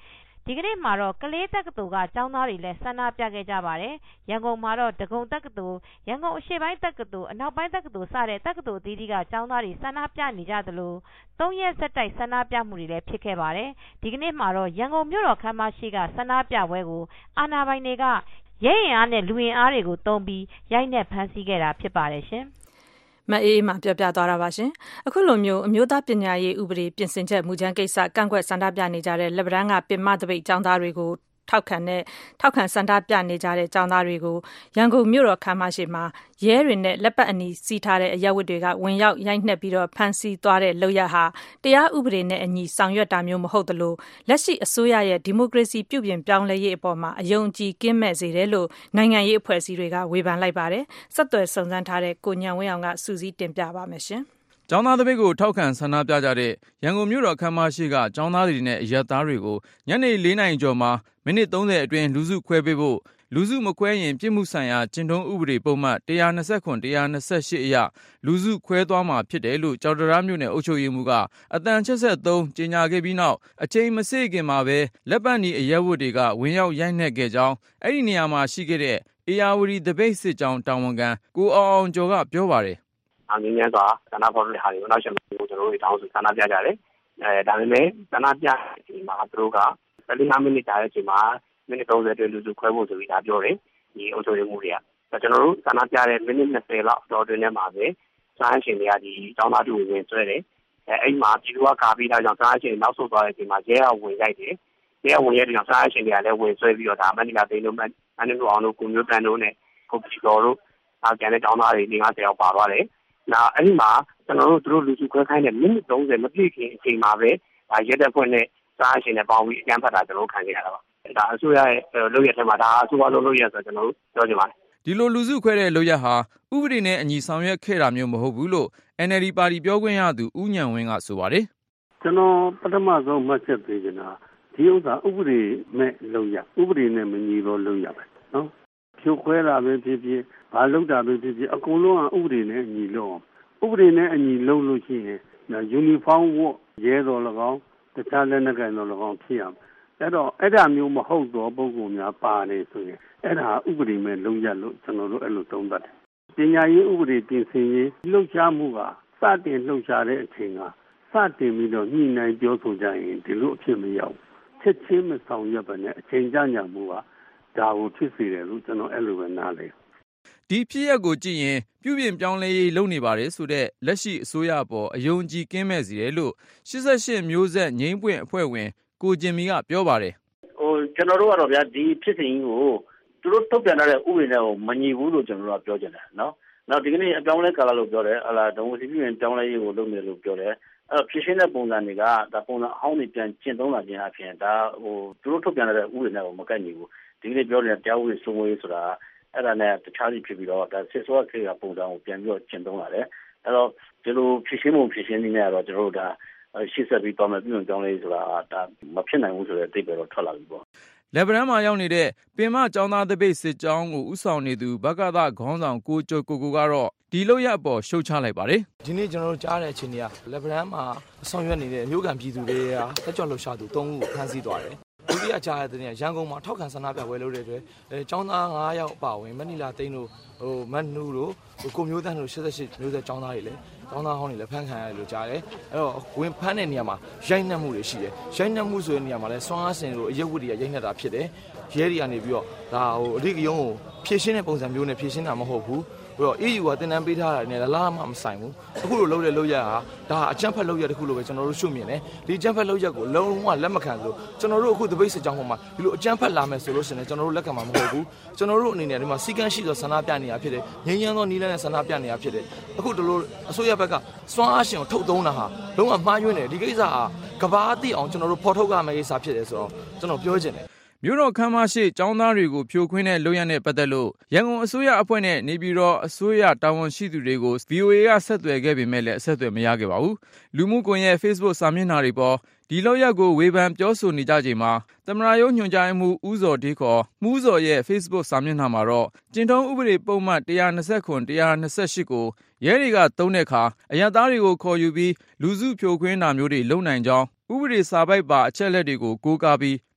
ဒီကနေ့မှာတော့ကလေးတက္ကသိုလ်ကကျောင်းသားတွေလည်းဆန္ဒပြခဲ့ကြပါတယ်။ရန်ကုန်မှာတော့ဒဂုံတက္ကသိုလ်၊ရန်ကုန်အရှေ့ပိုင်းတက္ကသိုလ်၊အနောက်ပိုင်းတက္ကသိုလ်စတဲ့တက္ကသိုလ်အသီးသီးကကျောင်းသားတွေဆန္ဒပြနေကြသလို3 ရက်ဆက်တိုက်ဆန္ဒပြမှုတွေလည်းဖြစ်ခဲ့ပါတယ်။ဒီကနေ့မှာတော့ရန်ကုန်မြို့တော်ခမ်းမရှိကဆန္ဒပြပွဲကိုအာဏာပိုင်တွေကရဲအင်အားနဲ့လူအင်အားတွေကိုသုံးပြီးရိုက်နှက်ဖမ်းဆီးခဲ့တာဖြစ်ပါတယ်ရှင်မအေးမှပြောပြသွားတာပါရှင်အခုလိုမျိုးအမျိုးသားပညာရေးဥပဒေပြင်ဆင်ချက်မူကြမ်းကိစ္စကန့်ကွက်ဆန္ဒပြနေကြတဲ့လက်ဗရန်ကပင်မတပိတ်ကျောင်းသားတွေကိုထောက်ခံဆန္ဒပြနေကြတဲ့ကျောင်းသားတွေကိုရန်ကုန်မြို့တော်ခမ်းမရှိမှာရဲတွေနဲ့လက်ပတ်အနီးစီးထားတဲ့အရပ်ဝတ်တွေကဝင်ရောက်ရိုက်နှက်ပြီးတော့ဖမ်းဆီးသွားတဲ့လုပ်ရဟာတရားဥပဒေနဲ့အညီဆောင်ရွက်တာမျိုးမဟုတ်သလိုလက်ရှိအစိုးရရဲ့ဒီမိုကရေစီပြုပြင်ပြောင်းလဲရေးအပေါ်မှာအယုံကြည်ကင်းမဲ့စေတယ်လို့နိုင်ငံရေးအဖွဲ့အစည်းတွေကဝေဖန်လိုက်ပါတယ်ဆက်သွယ်စုံစမ်းထားတဲ့ကိုညံဝင်းအောင်ကစူးစီးတင်ပြပါမယ်ရှင်ကျောင်းသားတပိတ်ကိုထောက်ခံဆန္ဒပြကြတဲ့ရန်ကုန်မြို့တော်ခမ်းမရှိကကျောင်းသားတွေနဲ့အရပ်သားတွေကိုညနေ4 နာရီကျော်မှာမိနစ်30အတွင်းလူစုခွဲပေးဖို့လူစုမခွဲရင်ပြစ်မှုဆိုင်ရာကျင့်ထုံးဥပဒေပုံမှန်129 128အရလူစုခွဲသွားမှာဖြစ်တယ်လို့ကျောက်တံတားမြို့နယ်အုပ်ချုပ်ရေးမှူးကအတန်73ကြေညာခဲ့ပြီးနောက်အချိန်မစေ့ခင်မှာပဲလက်ပတ်နီအရက်ဝတ်တွေကဝင်ရောက်ရိုက်နှက်ခဲ့ကြောင်းအဲ့ဒီနေရာမှာရှိခဲ့တဲ့အေယာဝတီတပိတ်စစ်ကြောင်းတာဝန်ခံကိုအောင်ကျော်ကပြောပါတယ်ငင်းငင်းစွာဆန္ဒဖော်တဲ့ဟာတွေကိုနောက်ဆက်မှုကိုကျွန်တော်တို့တောင်းဆိုဆန္ဒပြကြတယ်။ဒါပေမဲ့ဆန္ဒပြတဲ့အချိန်မှာသူတို့က15 မိနစ်ကြာတဲ့အချိန်မှာမိနစ်30အတွင်းလူစုခွဲဖို့ဆိုပြီးဒါပြောတယ်။ဒီအုပ်ချုပ်ရေးမှူးတွေကကျွန်တော်တို့ဆန္ဒပြတဲ့မိနစ်20လောက်တော့တွင်ထဲမှာပဲစားအရှင်တွေကဒီတောင်းသားတူဝင်ဆွဲတယ်။အဲ့မှာပြည်သူကကာပြီးသားကြောင့်စားအရှင်နောက်ဆုတ်သွားတဲ့အချိန်မှာရဲကဝင်ရိုက်တယ်။ရဲကဝင်ရိုက်တဲ့ကြောင့်စားအရှင်တွေကလည်းဝင်ဆွဲပြီးတော့ဒါမန္တလာသိန်းတို့မန္တလေးအောင်တို့ကိုမျိုးတန်တို့နဲ့ကိုပီတော်တို့ကျန်တဲ့တောင်းသားတွေ50ယောက်ပါသွားတယ်။နောက်အဲ့ဒီမှာကျွန်တော်တို့သူတို့လူစုခွဲခိုင်းတဲ့မိနစ်30မပြည့်ခင်အချိန်မှာပဲရဲတပ်ဖွဲ့နဲ့စားအရှင်နဲ့ပေါင်းပြီးအကြမ်းဖက်တာကျွန်တော်တို့ခံခဲ့ရတာပါဒါအစိုးရရဲ့လုပ်ရတဲ့မှာဒါအစိုးရလုပ်ရဆိုကျွန်တော်တို့ပြောချင်ပါတယ်ဒီလိုလူစုခွဲတဲ့လုပ်ရဟာဥပဒေနဲ့အညီဆောင်ရွက်ခဲ့တာမျိုးမဟုတ်ဘူးလို့ NLD ပါတီပြောခွင့်ရသူဦးညံဝင်းကဆိုပါတယ်ကျွန်တော်ပထမဆုံးမှတ်ချက်ပေးချင်တာဒီဥစ္စာဥပဒေနဲ့လုပ်ရဥပဒေနဲ့မညီတော့လုပ်ရပဲနော်ဖြိုခွဲတာပဲဖြစ်ဖြစ်ဘာလုပ်တာပဲဖြစ်ဖြစ်အကုန်လုံးကဥပဒေနဲ့အညီလုပ်အောင်ဥပဒေနဲ့အညီလုပ်လို့ရှိရင်ယူနီဖောင်းဝတ်ရဲတော်၎င်းတခြားလက်နက်ကိုင်တော်၎င်းဖြစ်ရမယ်အဲ့တော့အဲ့ဒါမျိုးမဟုတ်တော့ပုဂ္ဂိုလ်များပါတယ်ဆိုရင်အဲ့ဒါဥပဒေမဲ့လုံးရလို့ကျွန်တော်တို့အဲ့လိုသုံးသပ်တယ်ပညာရေးဥပဒေပြင်ဆင်ရေးလှုပ်ရှားမှုကစတင်လှုပ်ရှားတဲ့အချိန်ကစတင်ပြီးတော့ညှိနှိုင်းပြောဆိုကြရင်ဒီလိုအဖြစ်မရောက်ချက်ချင်းမဆောင်ရွက်ပါနဲ့အချိန်ကြာညမှုကဒါကိုဖြစ်စေတယ်လို့ကျွန်တော်အဲ့လိုပဲနားလည်ဒီဖြစ်ရပ်ကိုကြည့်ရင်ပြုပြင်ပြောင်းလဲရေးလုပ်နေပါတယ်ဆိုတဲ့လက်ရှိအစိုးရပေါ်အယုံကြည်ကင်းမဲ့စီတယ်လို့88မျိုးဆက်ငိမ့်ပွင့်အဖွဲ့ဝင်ကိုကျင်မီကပြောပါတယ်ကျွန်တော်တို့ကတော့ဗျာဒီဖြစ်စဉ်ကြီးကိုသူတို့ထုတ်ပြန်တဲ့ဥပဒေနဲ့ကိုမညီဘူးလို့ကျွန်တော်တို့ကပြောကြတယ်နော်နောက်ဒီကနေ့အပြောင်းလဲကာလလို့ပြောတယ်ဟလာဒုံဝစီပြုပြင်ပြောင်းလဲရေးကိုလုပ်နေလို့ပြောတယ်အဲ့တော့ဖြစ်ရှင်းတဲ့ပုံစံတွေကဒါပုံစံအဟောင်းတွေပြန်ကျင့်သုံးလာခြင်းအပြင်ဒါသူတို့ထုတ်ပြန်တဲ့ဥပဒေနဲ့ကိုမကိုက်ညီဘူးဒီကနေ့ပြောတဲ့တရားဥပဒေစိုးမိုးရေးဆိုတာအဲ့ဒါနဲ့တခြားစီဖြစ်ပြီးတော့ဒါစစ်စောခေတ်ကပုံစံကိုပြန်ပြီးတော့ကျင့်သုံးလာတယ်အဲ့တော့ဒီလိုဖြစ်ရှင်းနေရတော့ကျွန်တော်တို့ဒါရှေ့ဆက်ပြီးတော့မှပြုံကြောင်းလေးဆိုတာဒါမဖြစ်နိုင်ဘူးဆိုတဲ့အသိပဲတော့ထွက်လာပြီပေါ့လက်ဗရန်မှာရောက်နေတဲ့ပင်မကျောင်းသားတပိတ်စစ်ကြောင်းကိုဥဆောင်နေသူဘကသခေါင်းဆောင်ကိုကျော်ကိုကတော့ဒီလို့ရအပေါ်ရှုတ်ချလိုက်ပါတယ်ဒီနေ့ကျွန်တော်တို့ကြားတဲ့အချိန်တွေကလက်ဗရန်မှာဆောင်ရွက်နေတဲ့မြို့ကန်ပြည်သူတွေကတက်ကြွလှုပ်ရှားသူ3ဦးကိုဖမ်းဆီးသွားတယ်ဒုတိယကြားရတဲ့ရန်ကုန်မှာထောက်ခံဆန္ဒပြပွဲလုပ်တဲ့အတွက်ကျောင်းသား9ယောက်အပါဝင်မန္တလာသိန်းတို့မတ်နူးတို့ကိုမျိုးတန်းတို့88မျိုးဆက်ကျောင်းသားတွေလည်းကျောင်းသားဟောင်းတွေလည်းဖမ်းခံရတယ်လို့ကြားတယ်အဲ့တော့ဝင်ဖမ်းတဲ့နေရာမှာရိုက်နှက်မှုတွေရှိတယ်ရိုက်နှက်မှုဆိုတဲ့နေရာမှာလည်းစွမ်းအားစင်တို့အရက်ဝတ်တွေကရိုက်နှက်တာဖြစ်တယ်ရဲတွေကနေပြီးတော့ဒါအဓိကရုံးကိုဖြည့်ရှင်းတဲ့ပုံစံမျိုးနဲ့ဖြည့်ရှင်းတာမဟုတ်ဘူးပြီးတော့ EU ကတင်တန်းပေးထားတာနဲ့လားမှမဆိုင်ဘူးအခုလိုလုပ်တဲ့လုပ်ရတာဒါအကြမ်းဖက်လုပ်ရတစ်ခုလိုပဲကျွန်တော်တို့ရှုမြင်တယ်ဒီအကြမ်းဖက်လုပ်ရက်ကိုလုံးဝလက်မခံလို့ကျွန်တော်တို့အခုတပိတ်စစ်ကြောင်းပေါ်မှာဒီလိုအကြမ်းဖက်လာမယ်ဆိုလို့ရှိရင်ကျွန်တော်တို့လက်ခံမှာမဟုတ်ဘူးကျွန်တော်တို့အနေနဲ့ဒီမှာစီကန်းရှိသောဆန္ဒပြနေရဖြစ်တယ်ငြိမ်းချမ်းသောနီးလန်းနဲ့ဆန္ဒပြနေရဖြစ်တယ်အခုဒီလိုအစိုးရဘက်ကစွမ်းအားရှင်ကိုထုတ်သုံးတာဟာလုံးဝမှားယွင်းတယ်ဒီကိစ္စဟာကဘာသိအောင်ကျွန်တော်တို့ဖော်ထုတ်ရမယ့်ကိစ္စဖြစ်တယ်ဆိုတော့ကျွန်တော်ပြောချင်တယ်မြို့တော်ခမ်းမရှိကျောင်းသားတွေကိုဖြိုခွင်းတဲ့လုပ်ရတဲ့ပတ်သက်လို့ရန်ကုန်အစိုးရအဖွဲ့နဲ့နေပြည်တော်အစိုးရတာဝန်ရှိသူတွေကို VOA ကဆက်သွယ်ခဲ့ပေမဲ့လည်းအဆက်အသွယ်မရခဲ့ပါဘူးလူမှုကွန်ရက် Facebook စာမျက်နှာတွေပေါ်ဒီလုပ်ရက်ကိုဝေဖန်ပြောဆိုနေကြချိန်မှာသမ္မတရုံးညွှန်ကြားမှုဦးဇော်ဒေးခေါ်မှုဇော်ရဲ့ Facebook စာမျက်နှာမှာတော့ကျင့်ထုံးဥပဒေပုံမှန်129 128ကိုရဲတွေကသုံးတဲ့အခါအရပ်သားတွေကိုခေါ်ယူပြီးလူစုဖြိုခွင်းတာမျိုးတွေလုပ်နိုင်ကြောင်းဥပဒေစာပိုက်ပါအချက်လက်တွေကိုကိုးကားပြီး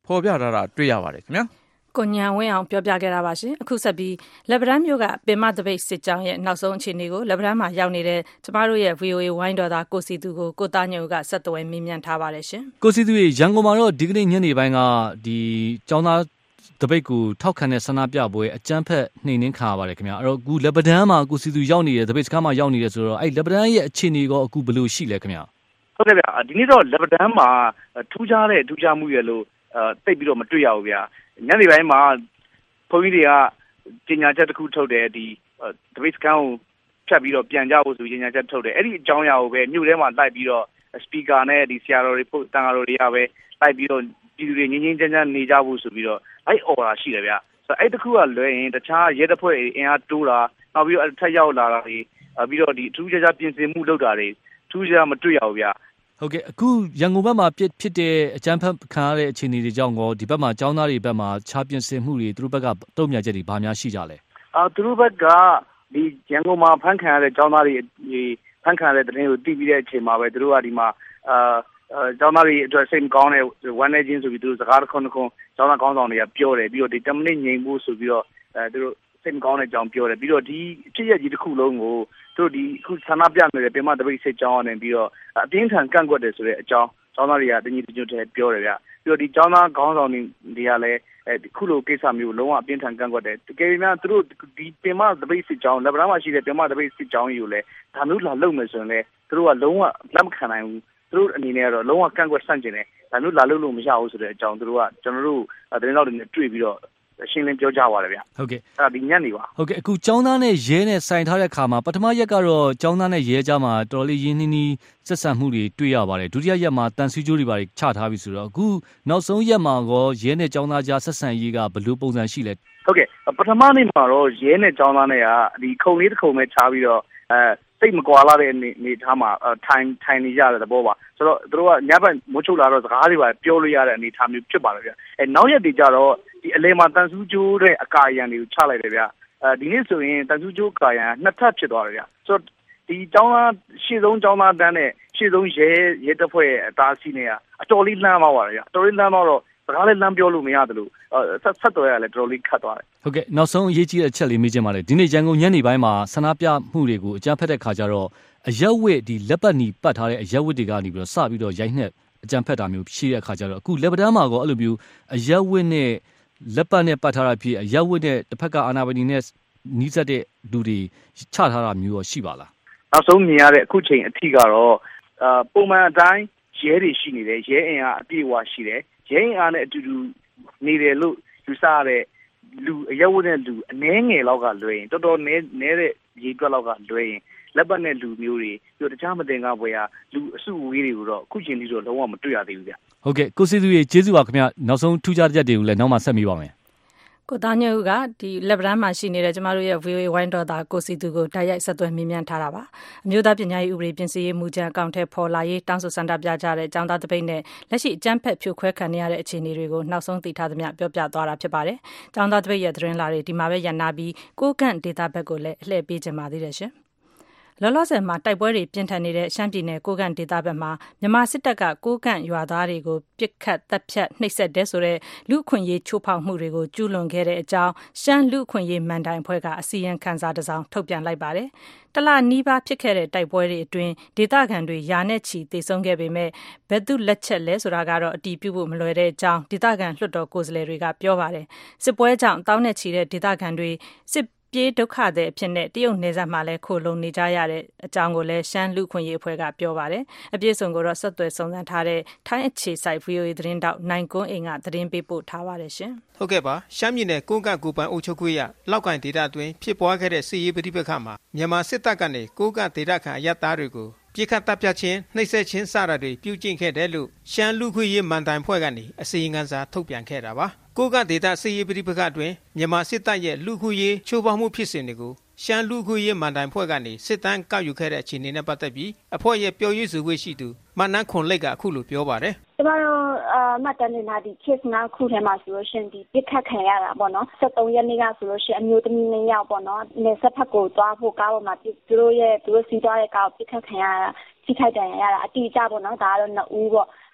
ဖော်ပြထားတာတွေ့ရပါတယ်ခင်ဗျာကိုညံဝင်းအောင်ပြောပြခဲ့တာပါရှင်အခုဆက်ပြီးလက်ဗရန်မြို့ကပင်မတပိတ်စစ်ကြောင်းရဲ့နောက်ဆုံးအခြေအနေကိုလက်ဗရန်မှာရောက်နေတဲ့ကျမတို့ရဲ့ VOA ဝိုင်းတော်သားကိုစီသူကိုကိုသားညိုကဆက်သွယ်မေးမြန်းထားပါတယ်ရှင်ကိုစီသူရေရန်ကုန်မှာတော့ဒီကနေ့ညနေပိုင်းကဒီကျောင်းသားတပိတ်ကိုထောက်ခံတဲ့ဆန္ဒပြပွဲအကြမ်းဖက်နှိမ်နင်းခံရပါတယ်ခင်ဗျာအဲ့တော့အခုလက်ဗရန်မှာကိုစီသူရောက်နေတဲ့တပိတ်စခန်းမှာရောက်နေတယ်ဆိုတော့အဲ့လက်ဗရန်ရဲ့အခြေအနေကအခုဘယ်လိုရှိလဲခင်ဗျာဟုတ်ကဲ့ဗျာဒီနေ့တော့လက်ဗရန်မှာထူးခြားမှုရလို့တိတ်ပြီးတော့မတွေ့ရဘူးဗျာညနေပိုင်းမှာဘုန်းကြီးတွေကကြေညာချက်တစ်ခုထုတ်တယ်ဒီတပိတ်စခန်းကိုဖြတ်ပြီးတော့ပြန်ကြဖို့ဆိုကြေညာချက်ထုတ်တယ်အဲ့ဒီအကြောင်းအရာကိုပဲမြို့ထဲမှာလိုက်ပြီးတော့စပီကာနဲ့ဒီဆရာတော်တွေပို့တန်ဃာတော်တွေကပဲလိုက်ပြီးတော့ပြည်သူတွေငြင်းငြင်းချမ်းချမ်းနေကြဖို့ဆိုပြီးတော့အဲ့အော်တာရှိတယ်ဗျဆိုတော့အဲ့တခုကလွဲရင်တခြားရဲတပ်ဖွဲ့အင်အားတိုးတာနောက်ပြီးတော့ထက်ရောက်လာတာတွေပြီးတော့ဒီအထူးခြားပြင်ဆင်မှုလုပ်တာတွေထူးခြားမတွေ့ရဘူးဗျဟုတ်ကဲ့အခုရန်ကုန်ဘက်မှာဖြစ်တဲ့အကြမ်းဖက်ခံရတဲ့အခြေအနေတွေကြောင့်ဒီဘက်မှာကျောင်းသားတွေဘက်မှာခြားပြင်ဆင်မှုတွေသူတို့ဘက်ကတုံ့ပြန်ချက်တွေဘာများရှိကြလဲသူတို့ဘက်ကဒီရန်ကုန်မှာဖမ်းခံရတဲ့ကျောင်းသားတွေဖမ်းခံရတဲ့တဲ့ကိုတီးပြီးတဲ့အချိန်မှာပဲသူတို့ကဒီမှာကျောင်းသားတွေအတွက်စိတ်မကောင်းတဲ့ဝမ်းနည်းခြင်းဆိုပြီးသူတို့စကားတစ်ခွန်းကျောင်းသားကောင်းဆောင်တွေကပြောတယ်ပြီးတော့ဒီ10မိနစ်ငြိမ်ဖို့ဆိုပြီးတော့သူတို့စိတ်မကောင်းတဲ့အကြောင်းပြောတယ်ပြီးတော့ဒီအဖြစ်ရကြီးတစ်ခုလုံးကိုသူတို့ဒီအခုဆန္ဒပြနေတဲ့ပင်မတပိတ်စစ်ကြောင်းကနေပြီးတော့အပြင်းထန်ကန့်ကွက်တယ်ဆိုတဲ့အကြောင်းကျောင်းသားတွေကတညီတညွတ်တည်းပြောတယ်ဗျပြီးတော့ဒီကျောင်းသားခေါင်းဆောင်တွေကလည်းခုလိုကိစ္စမျိုးလုံးဝအပြင်းထန်ကန့်ကွက်တယ်တကယ်လို့သူတို့ဒီပင်မတပိတ်စစ်ကြောင်းလက်ဗရန်မှာရှိတဲ့ပင်မတပိတ်စစ်ကြောင်းကြီးကိုလည်းဒါမျိုးလာလုပ်မယ်ဆိုရင်လည်းသူတို့ကလုံးဝလက်မခံနိုင်ဘူးသူတို့အနေနဲ့ကတော့လုံးဝကန့်ကွက်ဆန့်ကျင်တယ်ဒါမျိုးလာလုပ်လို့မရဘူးဆိုတဲ့အကြောင်းသူတို့ကကျွန်တော်တို့သတင်းတော်တွေနဲ့တွေ့ပြီးတော့ရှင်းလင်းပြောကြပါတယ်ဗျဟုတ်ကဲ့အဲ့ဒါဒီညနေပါဟုတ်ကဲ့အခုကျောင်းသားနဲ့ရဲနဲ့ဆိုင်ထားတဲ့အခါမှာပထမရက်ကတော့ကျောင်းသားနဲ့ရဲကြားမှာတော်လေးရင်းနှီးဆက်ဆံမှုတွေတွေ့ရပါတယ်ဒုတိယရက်မှာတန်ဆူးကြိုးတွေပါချထားပြီဆိုတော့အခုနောက်ဆုံးရက်မှာရောရဲနဲ့ကျောင်းသားကြားဆက်ဆံရေးကဘယ်လိုပုံစံရှိလဲဟုတ်ကဲ့ပထမနေ့မှာတော့ရဲနဲ့ကျောင်းသားနဲ့ကဒီခုံလေးတစ်ခုံပဲချားပြီးတော့စိတ်မကွာလာတဲ့နေထားမှာထိုင်နေကြတဲ့သဘောပါဆိုတော့သူတို့ကညဘက်မိုးချုပ်လာတော့စကားတွေပါပြောလို့ရတဲ့အနေအထားမျိုးဖြစ်ပါလေဗျနောက်ရက်တွေကျတော့ဒီအလဲမှာတန်ဆူးကြိုးတဲ့အကာအရံတွေကိုချလိုက်တယ်ဗျဒီနေ့ဆိုရင်တန်ဆူးကြိုးကာရံနှစ်ထပ်ဖြစ်သွားတယ်ဗျဆိုတော့ဒီကျောင်းသားရှေ့ဆုံးကျောင်းသားတန်းနဲ့ရှေ့ဆုံးရဲတပ်ဖွဲ့အသားစီးနေကအတော်လေးလှမ်းသွားပါတယ်ဗျအတော်လေးလှမ်းသွားတော့စကားလေးလှမ်းပြောလို့မရတယ်လို့ဆက်တော်ရလည်းတော်တော်လေးခတ်သွားတယ်ဟုတ်ကဲ့နောက်ဆုံးအရေးကြီးတဲ့အချက်လေးမေးချင်ပါတယ်ဒီနေ့ရန်ကုန်ညနေပိုင်းမှာဆန္ဒပြမှုတွေကိုအကြမ်းဖက်တဲ့ခါကျတော့အရက်ဝတ်ဒီလက်ပတ်နီပတ်ထားတဲ့အရက်ဝတ်တွေကနေပြီးတော့စပြီးတော့ရိုက်နှက်အကြမ်းဖက်တာမျိုးရှိတဲ့အခါကျတော့အခုလက်ပတန်းမှာကောအဲ့လိုမျိုးအရက်ဝတ်နဲ့လက်ပတ်နဲ့ပတ်ထားတာဖြစ်အရက်ဝတ်နဲ့တစ်ဖက်ကအာဏာပိုင်တွေနဲ့နီးစပ်တဲ့လူတွေချထားတာမျိုးရောရှိပါလားနောက်ဆုံးမြင်ရတဲ့အခုချိန်အထိကတော့ပုံမှန်အတိုင်းရဲတွေရှိနေတယ်ရဲအင်အားအပြည့်အဝရှိတယ်ရဲအင်အားနဲ့အတူတူနေတယ်လို့ယူဆရတဲ့လူအရက်ဝတ်နဲ့လူအနည်းငယ်လောက်ကလွှဲရင်တော်တော်နည်းတဲ့ရေတွက်လောက်ကလွှဲရင်လက်ပတ်နဲ့လူမျိုးတွေပြီးတော့တခြားမတင်ကားပွဲဟာလူအစုအဝေးတွေကိုတော့အခုချိန်ထိတော့လုံးဝမတွေ့ရသေးဘူးဗျဟုတ်ကဲ့ကိုစီသူရေကျေးဇူးပါခင်ဗျနောက်ဆုံးထူးခြားတဲ့ချက်တွေကိုလည်းနောက်မှဆက်မိပါမယ်ကိုသားညိုကဒီလက်ဗရန်မှာရှိနေတဲ့ကျမတို့ရဲ့ VOA ဝိုင်းတော်သားကိုစီသူကိုတိုက်ရိုက်ဆက်သွယ်မေးမြန်းထားတာပါအမျိုးသားပညာရေးဥပဒေပြင်ဆင်ရေးမူကြမ်းအကောင့်ထဲပေါ်လာရေးတောင်းဆိုဆန္ဒပြကြတဲ့ကျောင်းသားတပိတ်နဲ့လက်ရှိအကြမ်းဖက်ဖြိုခွဲခံရတဲ့အခြေအနေတွေကိုနောက်ဆုံးသိထားသမျှပြောပြသွားတာဖြစ်ပါတယ်ကျောင်းသားတပိတ်ရဲ့သတင်းလာတွေဒီမှာပဲရပ်နာပြီးကိုကန့်ဒေတာဘက်ကိုလည်းအလှည့်ပေးကြပါသေးတယ်ရှင်လောလောဆယ်မှာတိုက်ပွဲတွေပြင်းထန်နေတဲ့ရှမ်းပြည်နယ်ကိုကန့်ဒေသဘက်မှာမြန်မာစစ်တပ်ကကိုကန့်ရွာသားတွေကိုပစ်ခတ်တပ်ဖြတ်နှိပ်စက်တဲ့ဆိုတဲ့လူအခွင့်အရေးချိုးဖောက်မှုတွေကိုကျူးလွန်ခဲ့တဲ့အကြောင်းရှမ်းလူအခွင့်အရေးမန်တိုင်အဖွဲ့ကအစီရင်ခံစာတစ်စောင်ထုတ်ပြန်လိုက်ပါတယ်။တလနီးပါးဖြစ်ခဲ့တဲ့တိုက်ပွဲတွေအတွင်းဒေသခံတွေယာနဲ့ချီသေဆုံးခဲ့ပေမဲ့ဘယ်သူလက်ချက်လဲဆိုတာကတော့အတည်ပြုဖို့မလွယ်တဲ့အကြောင်းဒေသခံလွှတ်တော်ကိုယ်စားလှယ်တွေကပြောပါတယ်။စစ်ပွဲကြောင့်တောင်းနဲ့ချီတဲ့ဒေသခံတွေစစ်ပြေးဒုက္ခတဲ့အဖြစ်နဲ့တရုတ်နယ်စပ်မှာလည်းခိုလုံနေကြရတဲ့အကြောင်းကိုလည်းရှမ်းလူခွင့်ရေးအဖွဲ့ကပြောပါတယ်။အပြည့်စုံကိုတော့ဆက်သွယ်စုံစမ်းထားတဲ့ထိုင်းအခြေစိုက် VOA သတင်းတောက်နိုင်ကွန်းအိမ်ကသတင်းပေးပို့ထားပါတယ်ရှင်။ဟုတ်ကဲ့ပါရှမ်းပြည်နယ်ကိုကန့်ကိုပန်အုပ်ချုပ်ခွင့်ရလောက်ကိုင်ဒေသအတွင်းဖြစ်ပွားခဲ့တဲ့စစ်ရေးပဋိပက္ခမှာမြန်မာစစ်တပ်ကနေကိုကန့်ဒေသခံအရပ်သားတွေကိုပြစ်ခတ်တပ်ဖြတ်ခြင်းနှိပ်စက်ခြင်းစတာတွေပြုကျင့်ခဲ့တယ်လို့ရှမ်းလူခွင့်ရေးမန်တိုင်ဖွဲ့ကနေအစီရင်ခံစာထုတ်ပြန်ခဲ့တာပါကိုကဒေတာစစ်ရေးပဋိပက္ခအတွင်းမြန်မာစစ်တပ်ရဲ့လူခွင့်ရေးချိုးဖောက်မှုဖြစ်စဉ်တွေကိုရှမ်းလူခွင့်ရေးမန်တိုင်ဖွဲ့ကနေစစ်တမ်းကောက်ယူခဲ့တဲ့အခြေအနေနဲ့ပတ်သက်ပြီးအဖွဲ့ရဲ့ပြောရေးဆိုခွင့်ရှိသူမနန်းခွန်လိတ်ကအခုလိုပြောပါတယ်ကျမတို့မှတ်တမ်းနေတာဒီ case 9ခုထဲမှာဆိုလို့ရှိရင်ဒီပြစ်ခတ်ခံရတာပေါ့နော်73ရက်နေ့ကဆိုလို့ရှိရင်အမျိုးသမီး2ယောက်ပေါ့နော်နေဆက်ဖက်ကိုသွားဖို့ကားပေါ်မှာသူတို့စီးသွားတဲ့ကားကိုပြစ်ခတ်ခံရတာထိခိုက်ဒဏ်ရာရတာအတိအကျပေါ့နော်ဒါကတော့2ဦးပေါ့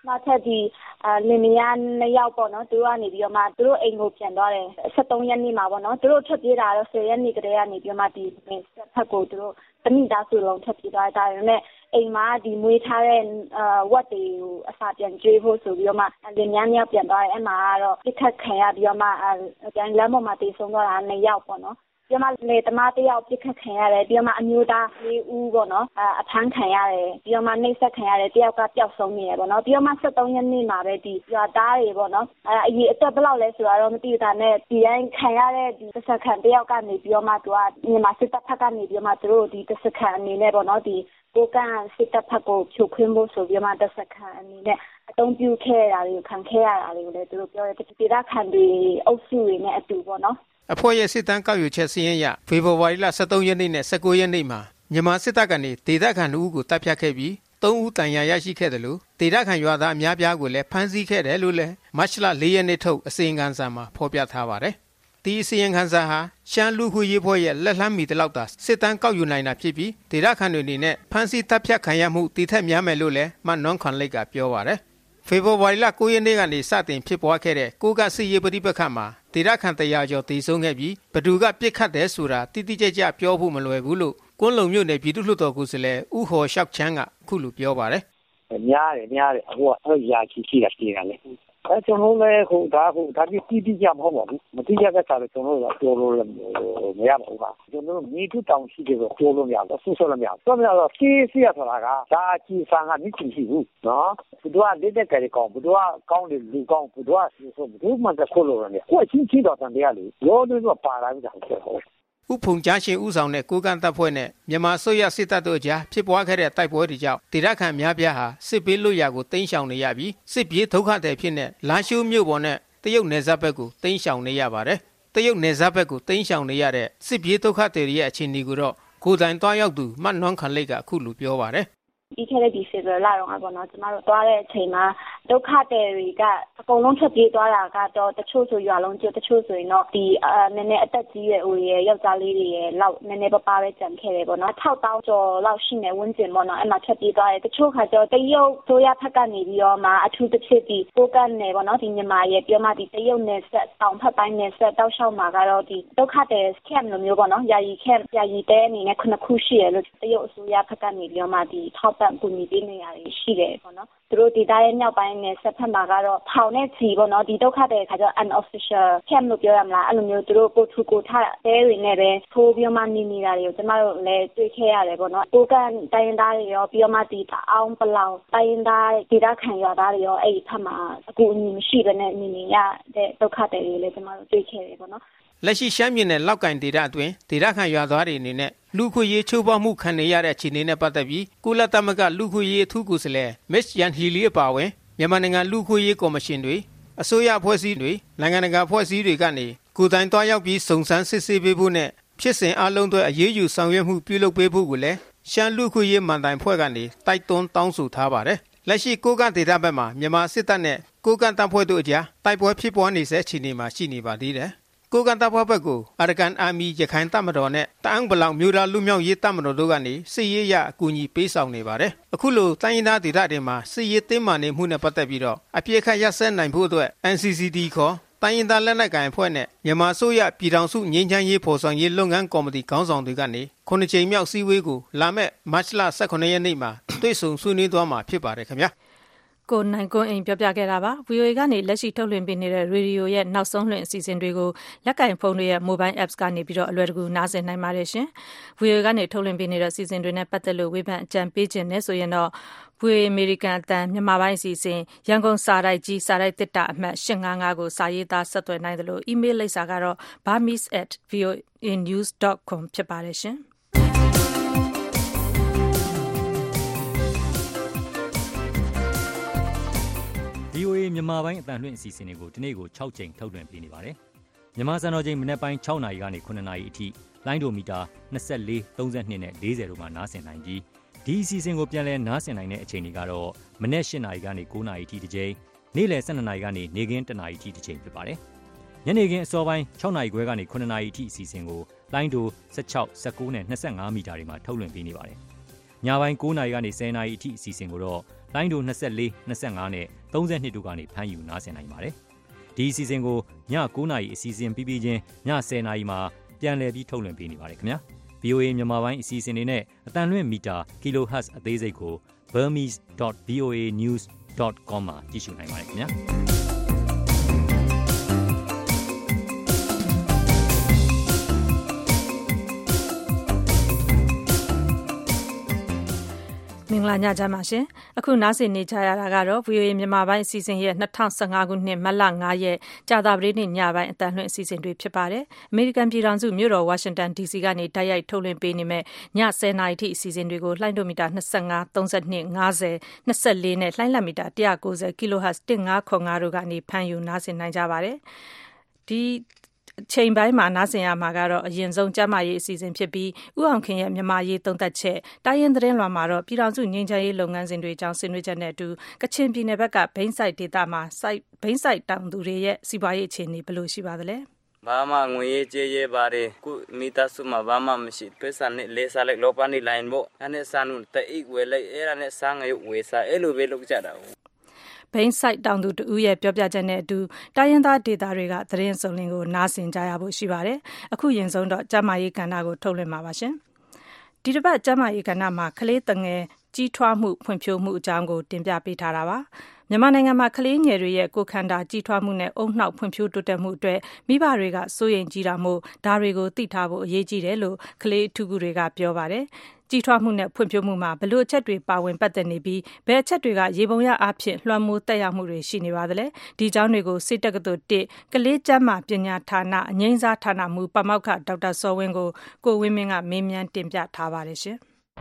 နောက်ထပ်ဒီလင်မယား2ယောက်ပေါ့နော်သူတို့ကနေပြီးတော့မှသူတို့အိမ်ကိုပြန်သွားတယ်73ရက်နေ့မှာပေါ့နော်သူတို့ထွက်ပြေးတာတော့10ရက်နေ့ကတည်းကနေပြီးတော့မှဒီဆက်ဖက်ကိုသူတို့တမိသားစုလုံးထွက်ပြေးသွားတာဒါပေမဲ့အိမ်မှာဒီမွေးထားတဲ့ဝက်တွေကိုအစာပြန်ကျွေးဖို့ဆိုပြီးတော့မှလင်မယား2ယောက်ပြန်သွားတယ်အဲ့မှာကတော့ပြစ်ခတ်ခံရပြီးတော့မှပြန်လမ်းပေါ်မှာတည်ဆုံသွားတာ2ယောက်ပေါ့နော်ပြီးတော့မှလေတမတယောက်ပြစ်ခတ်ခံရတယ်ပြီးတော့မှအမျိုးသား4ဦးပေါ့နော်အဖမ်းခံရတယ်ပြီးတော့မှနှိပ်စက်ခံရတယ်တယောက်ကပျောက်ဆုံးနေတယ်ပေါ့နော်ပြီးတော့မှ73ရက်နေ့မှာပဲဒီရွာသားတွေပေါ့နော်အရေးအသက်ဘယ်လောက်လဲဆိုတော့မသိဘူးဒါနဲ့ဒီတိုင်းခံရတဲ့ဒီတဆက်ခံတယောက်ကနေပြီးတော့မှသူကမြန်မာစစ်တပ်ဖက်ကနေပြီးတော့မှသူတို့ဒီတဆက်ခံအနေနဲ့ပေါ့နော်ဒီကိုကန့်စစ်တပ်ဖက်ကိုဖြိုခွင်းဖို့ဆိုပြီးမှတဆက်ခံအနေနဲ့အသုံးပြုခဲ့ရတာတွေကိုခံခဲ့ရတာတွေကိုလည်းသူတို့ပြောတယ်ဒေသခံတွေအုပ်စုတွေနဲ့အတူပေါ့နော်အဖွဲ့ရဲ့စစ်တမ်းကောက်ယူချက်စီးရင်ရဖေဖော်ဝါရီလ23ရက်နေ့နဲ့19ရက်နေ့မှာမြန်မာစစ်တပ်ကနေဒေသခံ2ဦးကိုတပ်ဖြတ်ခဲ့ပြီး3ဦးတန်ရာရရှိခဲ့တယ်လို့ဒေသခံရွာသားအများပြားကိုလည်းဖမ်းဆီးခဲ့တယ်လို့လည်းမတ်လ4ရက်နေ့ထုတ်အစီရင်ခံစာမှာဖော်ပြထားပါတယ်။ဒီအစီရင်ခံစာဟာရှမ်းလူခွေရေးဖွဲ့ရဲ့လက်လှမ်းမီတလောက်သာစစ်တမ်းကောက်ယူနိုင်တာဖြစ်ပြီးဒေသခံတွေအနေနဲ့ဖမ်းဆီးတပ်ဖြတ်ခံရမှုတည်ထက်များမယ်လို့လည်းမနွန်ခွန်လိတ်ကပြောပါတယ်။ဖေဖော်ဝါရီလ9ရက်နေ့ကနေစတင်ဖြစ်ပွားခဲ့တဲ့ကိုကစစ်ရေးပဋိပက္ခမှာဒေသခံ100ကျော်တည်ဆုံးခဲ့ပြီးဘသူကပြစ်ခတ်တယ်ဆိုတာတိတိကျကျပြောဖို့မလွယ်ဘူးလို့ကွန်းလုံမြို့နယ်ပြည်သူ့လွှတ်တော်ကိုယ်စားလှယ်ဦးဟော်ရှောက်ချမ်းကအခုလိုပြောပါတယ်။များတယ်အခုကအဲ့ရာချီရှိတာပြေးတာလေ။ကျွန်တော်လည်းဒါတိတိကျမဟုတ်ပါဘူး။မတိကျတဲ့စာတော့ကျွန်တော်တို့ပြောလို့မရပါဘူး။ကျွန်တော်တို့မြေတူတောင်ရှိတယ်ဆိုပြောလို့မရဘူး။ဆူဆော်လို့မရဘူး။ဆိုတော့စီရဆိုတာကဒါကြည်ဆန်ကမြင့်ရှိဘူးနော်။ဘုရားလက်တဲ့ကြဲကောင်းဘုရားကောင်းတယ်လူကောင်းဘုရားဆိုဘုမှန်တဲ့ခိုးလို့ရတယ်။ကိုယ်ချင်းတော့တန်တရားလေရောတော့ပါလာပြီတာဖြစ်ဟုတ်ဥဖုန်ကြားရှင်ဥဆောင်တဲ့ကိုကန့်တပ်ဖွဲ့နဲ့မြန်မာစိုးရစစ်တပ်တို့ကြားဖြစ်ပွားခဲ့တဲ့တိုက်ပွဲတွေကြောင့်ဒေသခံများပြားဟာစစ်ပေးလွတ်ရာကိုတိမ်းရှောင်နေရပြီးစစ်ပြေးဒုက္ခသည်ဖြစ်တဲ့လာရှိုးမြို့ပေါ်နဲ့တရုတ်နယ်စပ်ဘက်ကိုတိမ်းရှောင်နေရပါတယ်။တရုတ်နယ်စပ်ဘက်ကိုတိမ်းရှောင်နေရတဲ့စစ်ပြေးဒုက္ခသည်တွေရဲ့အခြေအနေကိုတော့ကိုယ်တိုင်သွားရောက်သူမနွန်ခန်လိတ်ကအခုလိုပြောပါတယ်။ပြီးခဲ့တဲ့ဒီဖေဖော်ဝါရီလတော့ပေါ့နော်ကျမတို့သွားတဲ့အချိန်မှာဒုက္ခသည်တွေကအကုန်လုံးထွက်ပြေးသွားတာကတော့တချို့ဆိုရွာလုံးကျတချို့ဆိုရင်တော့ဒီနည်းနည်းအသက်ကြီးရဲ့ဦးရဲ့ယောက်ျားလေးတွေရဲ့လောက်နည်းနည်းပါးပဲကြံခဲ့တယ်ပေါ့နော်6000ကျော်လောက်ရှိနေဝန်းကျင်ပေါ့နော်အဲ့မှာထွက်ပြေးသွားတယ်တချို့ခါကျတော့တရုတ်ဆိုရဖက်ကနေပြီးတော့မှအထူးတစ်ဖြစ်ဒီကိုကန့်နယ်ပေါ့နော်ဒီမြန်မာရဲ့ပြောမှဒီတရုတ်နယ်ဆက်တောင်ဖက်ပိုင်းနယ်ဆက်တောက်လျှောက်မှာကတော့ဒီဒုက္ခသည်ကမ်လိုမျိုးပေါ့နော်ယာယီကမ်ယာယီတဲအနေနဲ့9ခုရှိရလို့တရုတ်အစိုးရဖက်ကနေပြီးတော့မှဒီထောက်ပံ့ကူညီပေးနေရတယ်ရှိတယ်ပေါ့နော်သူတို့ဒီတိုင်းမြောက်ပိုင်းနဲ့ဆက်ဖက်မှာကတော့ထောင်နဲ့ချီပေါ့နော်ဒီဒုက္ခတွေခါကျတော့ unofficial camp လို့ပြောရမလားအဲ့လိုမျိုးသူတို့ကိုထူကိုထားတဲတွေနဲ့ပဲထိုးပြီးမှနေနေတာတွေကိုကျမတို့လည်းတွေ့ခဲ့ရတယ်ပေါ့နော်ကိုကန်တိုင်းသားတွေရောပြီးတော့မှဒီအောင်ပလောင်တိုင်းသားဒေသခံရွာသားတွေရောအဲ့ဒီဖက်မှာအကူအညီမရှိဘဲနဲ့နေရတဲ့ဒုက္ခတွေလည်းကျမတို့တွေ့ခဲ့တယ်ပေါ့နော်လက်ရှိရှမ်းပြည်နယ်လောက်ကင်ဒေသအတွင်းဒေသခံရွာသားတွေအနေနဲ့လူခွေရေးချိုးဖောက်မှုခံနေရတဲ့အခြေအနေနဲ့ပတ်သက်ပြီးကုလသမဂ္ဂလူခွေရေးအထူးကိုယ်စားလှယ်မစ်ယန်ဟီလီအပါအဝင်မြန်မာနိုင်ငံလူခွေရေးကော်မရှင်တွေအစိုးရအဖွဲ့အစည်းတွေနိုင်ငံတကာအဖွဲ့အစည်းတွေကနေကိုယ်တိုင်သွားရောက်ပြီးစုံစမ်းစစ်ဆေးပေးဖို့နဲ့ဖြစ်စဉ်အလုံးတွေအရေးယူဆောင်ရွက်မှုပြုလုပ်ပေးဖို့ကိုလည်းရှမ်းလူခွေရေးမန်တိုင်ဖွဲ့ကနေတိုက်တွန်းတောင်းဆိုထားပါတယ်လက်ရှိကိုကန့်ဒေသဘက်မှာမြန်မာစစ်တပ်နဲ့ကိုကန့်တပ်ဖွဲ့တို့အကြားတိုက်ပွဲဖြစ်ပွားနေဆဲအခြေအနေမှာရှိနေပါသေးတယ်ကိုကန့်တပ်ဖွဲ့ဘက်ကိုအာရကန်အာမီရခိုင်တပ်မတော်နဲ့တအန်းဘလောင်မျိုးသားလူမျိုးရေးတပ်မတော်တို့ကနေစစ်ရေးရအကူအညီပေးဆောင်နေပါတယ်အခုလိုတိုင်းရင်းသားဒေသတွေမှာစစ်ရေးတင်းမာနေမှုနဲ့ပတ်သက်ပြီးတော့အပြည့်ခတ်ရပ်စဲနိုင်ဖို့အတွက် NCCD ခေါ်တိုင်းရင်းသားလက်နက်ကိုင်အဖွဲ့နဲ့မြန်မာအစိုးရပြည်ထောင်စုငြိမ်းချမ်းရေးဖော်ဆောင်ရေးလုပ်ငန်းကော်မတီခေါင်းဆောင်တွေကနေ9ကြိမ်မြောက်စည်းဝေးကိုလာမယ့်မတ်လ18ရက်နေ့မှာတွေ့ဆုံဆွေးနွေးသွားမှာဖြစ်ပါတယ်ခင်ဗျာကိုနိုင်ကွန်းအိမ်ပြောပြခဲ့တာပါ VOA ကနေလက်ရှိထုတ်လွှင့်ပေးနေတဲ့ရေဒီယိုရဲ့နောက်ဆုံးလွှင့်အစီအစဉ်တွေကိုလက်ကင်ဖုန်းတွေရဲ့ mobile apps ကနေပြီးတော့အလွယ်တကူနားဆင်နိုင်ပါတယ်ရှင် VOA ကနေထုတ်လွှင့်ပေးနေတဲ့အစီအစဉ်တွေနဲ့ပတ်သက်လို့ဝေဖန်အကြံပေးခြင်းနဲ့ဆိုရင်တော့ VOA American အတန်းမြန်မာပိုင်းအစီအစဉ်ရန်ကုန်စာတိုက်ကြီးစာတိုက်တစ်တာအမှတ်855ကိုစာရေးသားဆက်သွယ်နိုင်တယ်လို့ email လိပ်စာကတော့ burmese@voanews.com ဖြစ်ပါတယ်ရှင် VOA မြန်မာပိုင်းအတန်လွှင့်အစီအစဉ်တွေကိုဒီနေ့ကို6ကြိမ်ထုတ်လွှင့်ပေးနေပါတယ်။မြန်မာစံတော်ချိန်မနေ့ပိုင်း6နာရီကနေ9နာရီအထိလိုင်းဒိုမီတာ24 32နဲ့40တို့မှာနားဆင်နိုင်ပြီးဒီအစီအစဉ်ကိုပြန်လည်နားဆင်နိုင်တဲ့အချိန်တွေကတော့မနေ့8နာရီကနေ9နာရီအထိတစ်ကြိမ်နေ့လယ်12နာရီကနေနေ့ခင်း1နာရီအထိတစ်ကြိမ်ဖြစ်ပါတယ်။ညနေခင်းအစောပိုင်း6နာရီခွဲကနေ9နာရီအထိအစီအစဉ်ကိုလိုင်းဒို16 19နဲ့25မီတာတွေမှာထုတ်လွှင့်ပေးနေပါတယ်။ညပိုင်း9နာရီကနေ10နာရီအထိအစီအစဉ်ကိုတော့လိုင်းဒို24 25နဲ့32တို့ကနေဖမ်းယူနားဆင်နိုင်ပါတယ်ဒီအစီအစဉ်ကိုည9:00နာရီအစီအစဉ်ပြီးချင်းည10:00နာရီမှာပြန်လည်ပြီးထုတ်လွှင့်ပေးနေပါတယ်ခင်ဗျာ VOA မြန်မာပိုင်းအစီအစဉ်တွေနဲ့အတန်လွှင့်မီတာ kilohertz အသေးစိတ်ကို burmese.voanews.com မှာကြည့်ရှုနိုင်ပါတယ်ခင်ဗျာမင်္ဂလာညချမ်းပါရှင်အခုနားဆင်နေကြရတာကတော့ VOA မြန်မာပိုင်းအစီအစဉ်ရဲ့2015ခုနှစ်မတ်လ9ရက်ကြာသပတေးနေ့ညပိုင်းအတန်လွှင့်အစီအစဉ်တွေဖြစ်ပါတယ်အမေရိကန်ပြည်ထောင်စုမြို့တော်ဝါရှင်တန် DC ကနေတိုက်ရိုက်ထုတ်လွှင့်ပေးနေမဲ့ည10:00နာရီထိအစီအစဉ်တွေကိုလှိုင်းဒိုမီတာ25 32 50 24နဲ့လှိုင်းလက်မီတာ190 kHz 1505တို့ကနေဖမ်းယူနားဆင်နိုင်ကြပါတယ်ဒီချိန်ပိုင်းမှာနားဆင်ရမှာကတော့အရင်ဆုံးကျမရေးအစီအစဉ်ဖြစ်ပြီးဥအောင်ခင်ရဲ့မြန်မာရေးသုံးသက်ချက်တိုင်းရင်းသတင်းလွှာမှာတော့ပြည်ထောင်စုငြိမ်းချမ်းရေးလုပ်ငန်းစဉ်တွေအကြောင်းဆွေးနွေးချက်နဲ့အတူကချင်ပြည်နယ်ဘက်ကဘိန်းစိုက်ဒေသမှာဘိန်းစိုက်တောင်သူတွေရဲ့စီးပွားရေးအခြေအနေဘယ်လိုရှိပါသလဲဘာမှငွေရေးကြေးရေးပါတယ်ခုမိသားစုမှာဘာမှမရှိပိစံနဲ့လေးစားလိုက်လောပန်းနေလိုင်းဖို့အဲ့နဲ့စာနုတအိဝဲလိုက်အဲ့ဒါနဲ့စားငရုတ်ဝေစားအဲ့လိုပဲလုပ်ကြတာဘိန်းစိုက်တောင်သူတူရဲ့ပြောပြချက်နဲ့အတူတိုင်းရင်းသားဒေသတွေကသတင်းစုံလင်ကိုနားဆင်ကြရဖို့ရှိပါတယ်အခုရင်ဆုံးတော့ကျမရေးကဏ္ဍကိုထုတ်လွှင့်ပါပါရှင်ဒီတစ်ပတ်ကျမရေးကဏ္ဍမှာကလေးတငယ်ကြီးထွားမှုဖွံ့ဖြိုးမှုအကြောင်းကိုတင်ပြပေးထားတာပါမြန်မာနိုင်ငံမှာကလေးငယ်တွေရဲ့ကိုယ်ခန္ဓာကြီးထွားမှုနဲ့အုံနှောက်ဖွံ့ဖြိုးတိုးတက်မှုအတွက်မိဘတွေကစိုးရိမ်ကြတာမို့ဒါတွေကိုသိထားဖို့အရေးကြီးတယ်လို့ကလေးအထူးကူတွေကပြောပါတယ်ကြီးထွားမှုနဲ့ဖွံ့ဖြိုးမှုမှာဘလို့အချက်တွေပါဝင်ပတ်သက်နေပြီးဘယ်အချက်တွေကရေပုံရအဖြစ်လွှမ်းမိုးတက်ရောက်မှုတွေရှိနေပါသလဲဒီအကြောင်းတွေကိုစစ်တက္ကသိုလ်1ကလေးကျန်းမာပညာဌာနအငြိမ်းစားဌာနမှပါမောက္ခဒေါက်တာစောဝင်းကိုဝင်းမင်းကမေးမြန်းတင်ပြထားပါတယ်ရှင်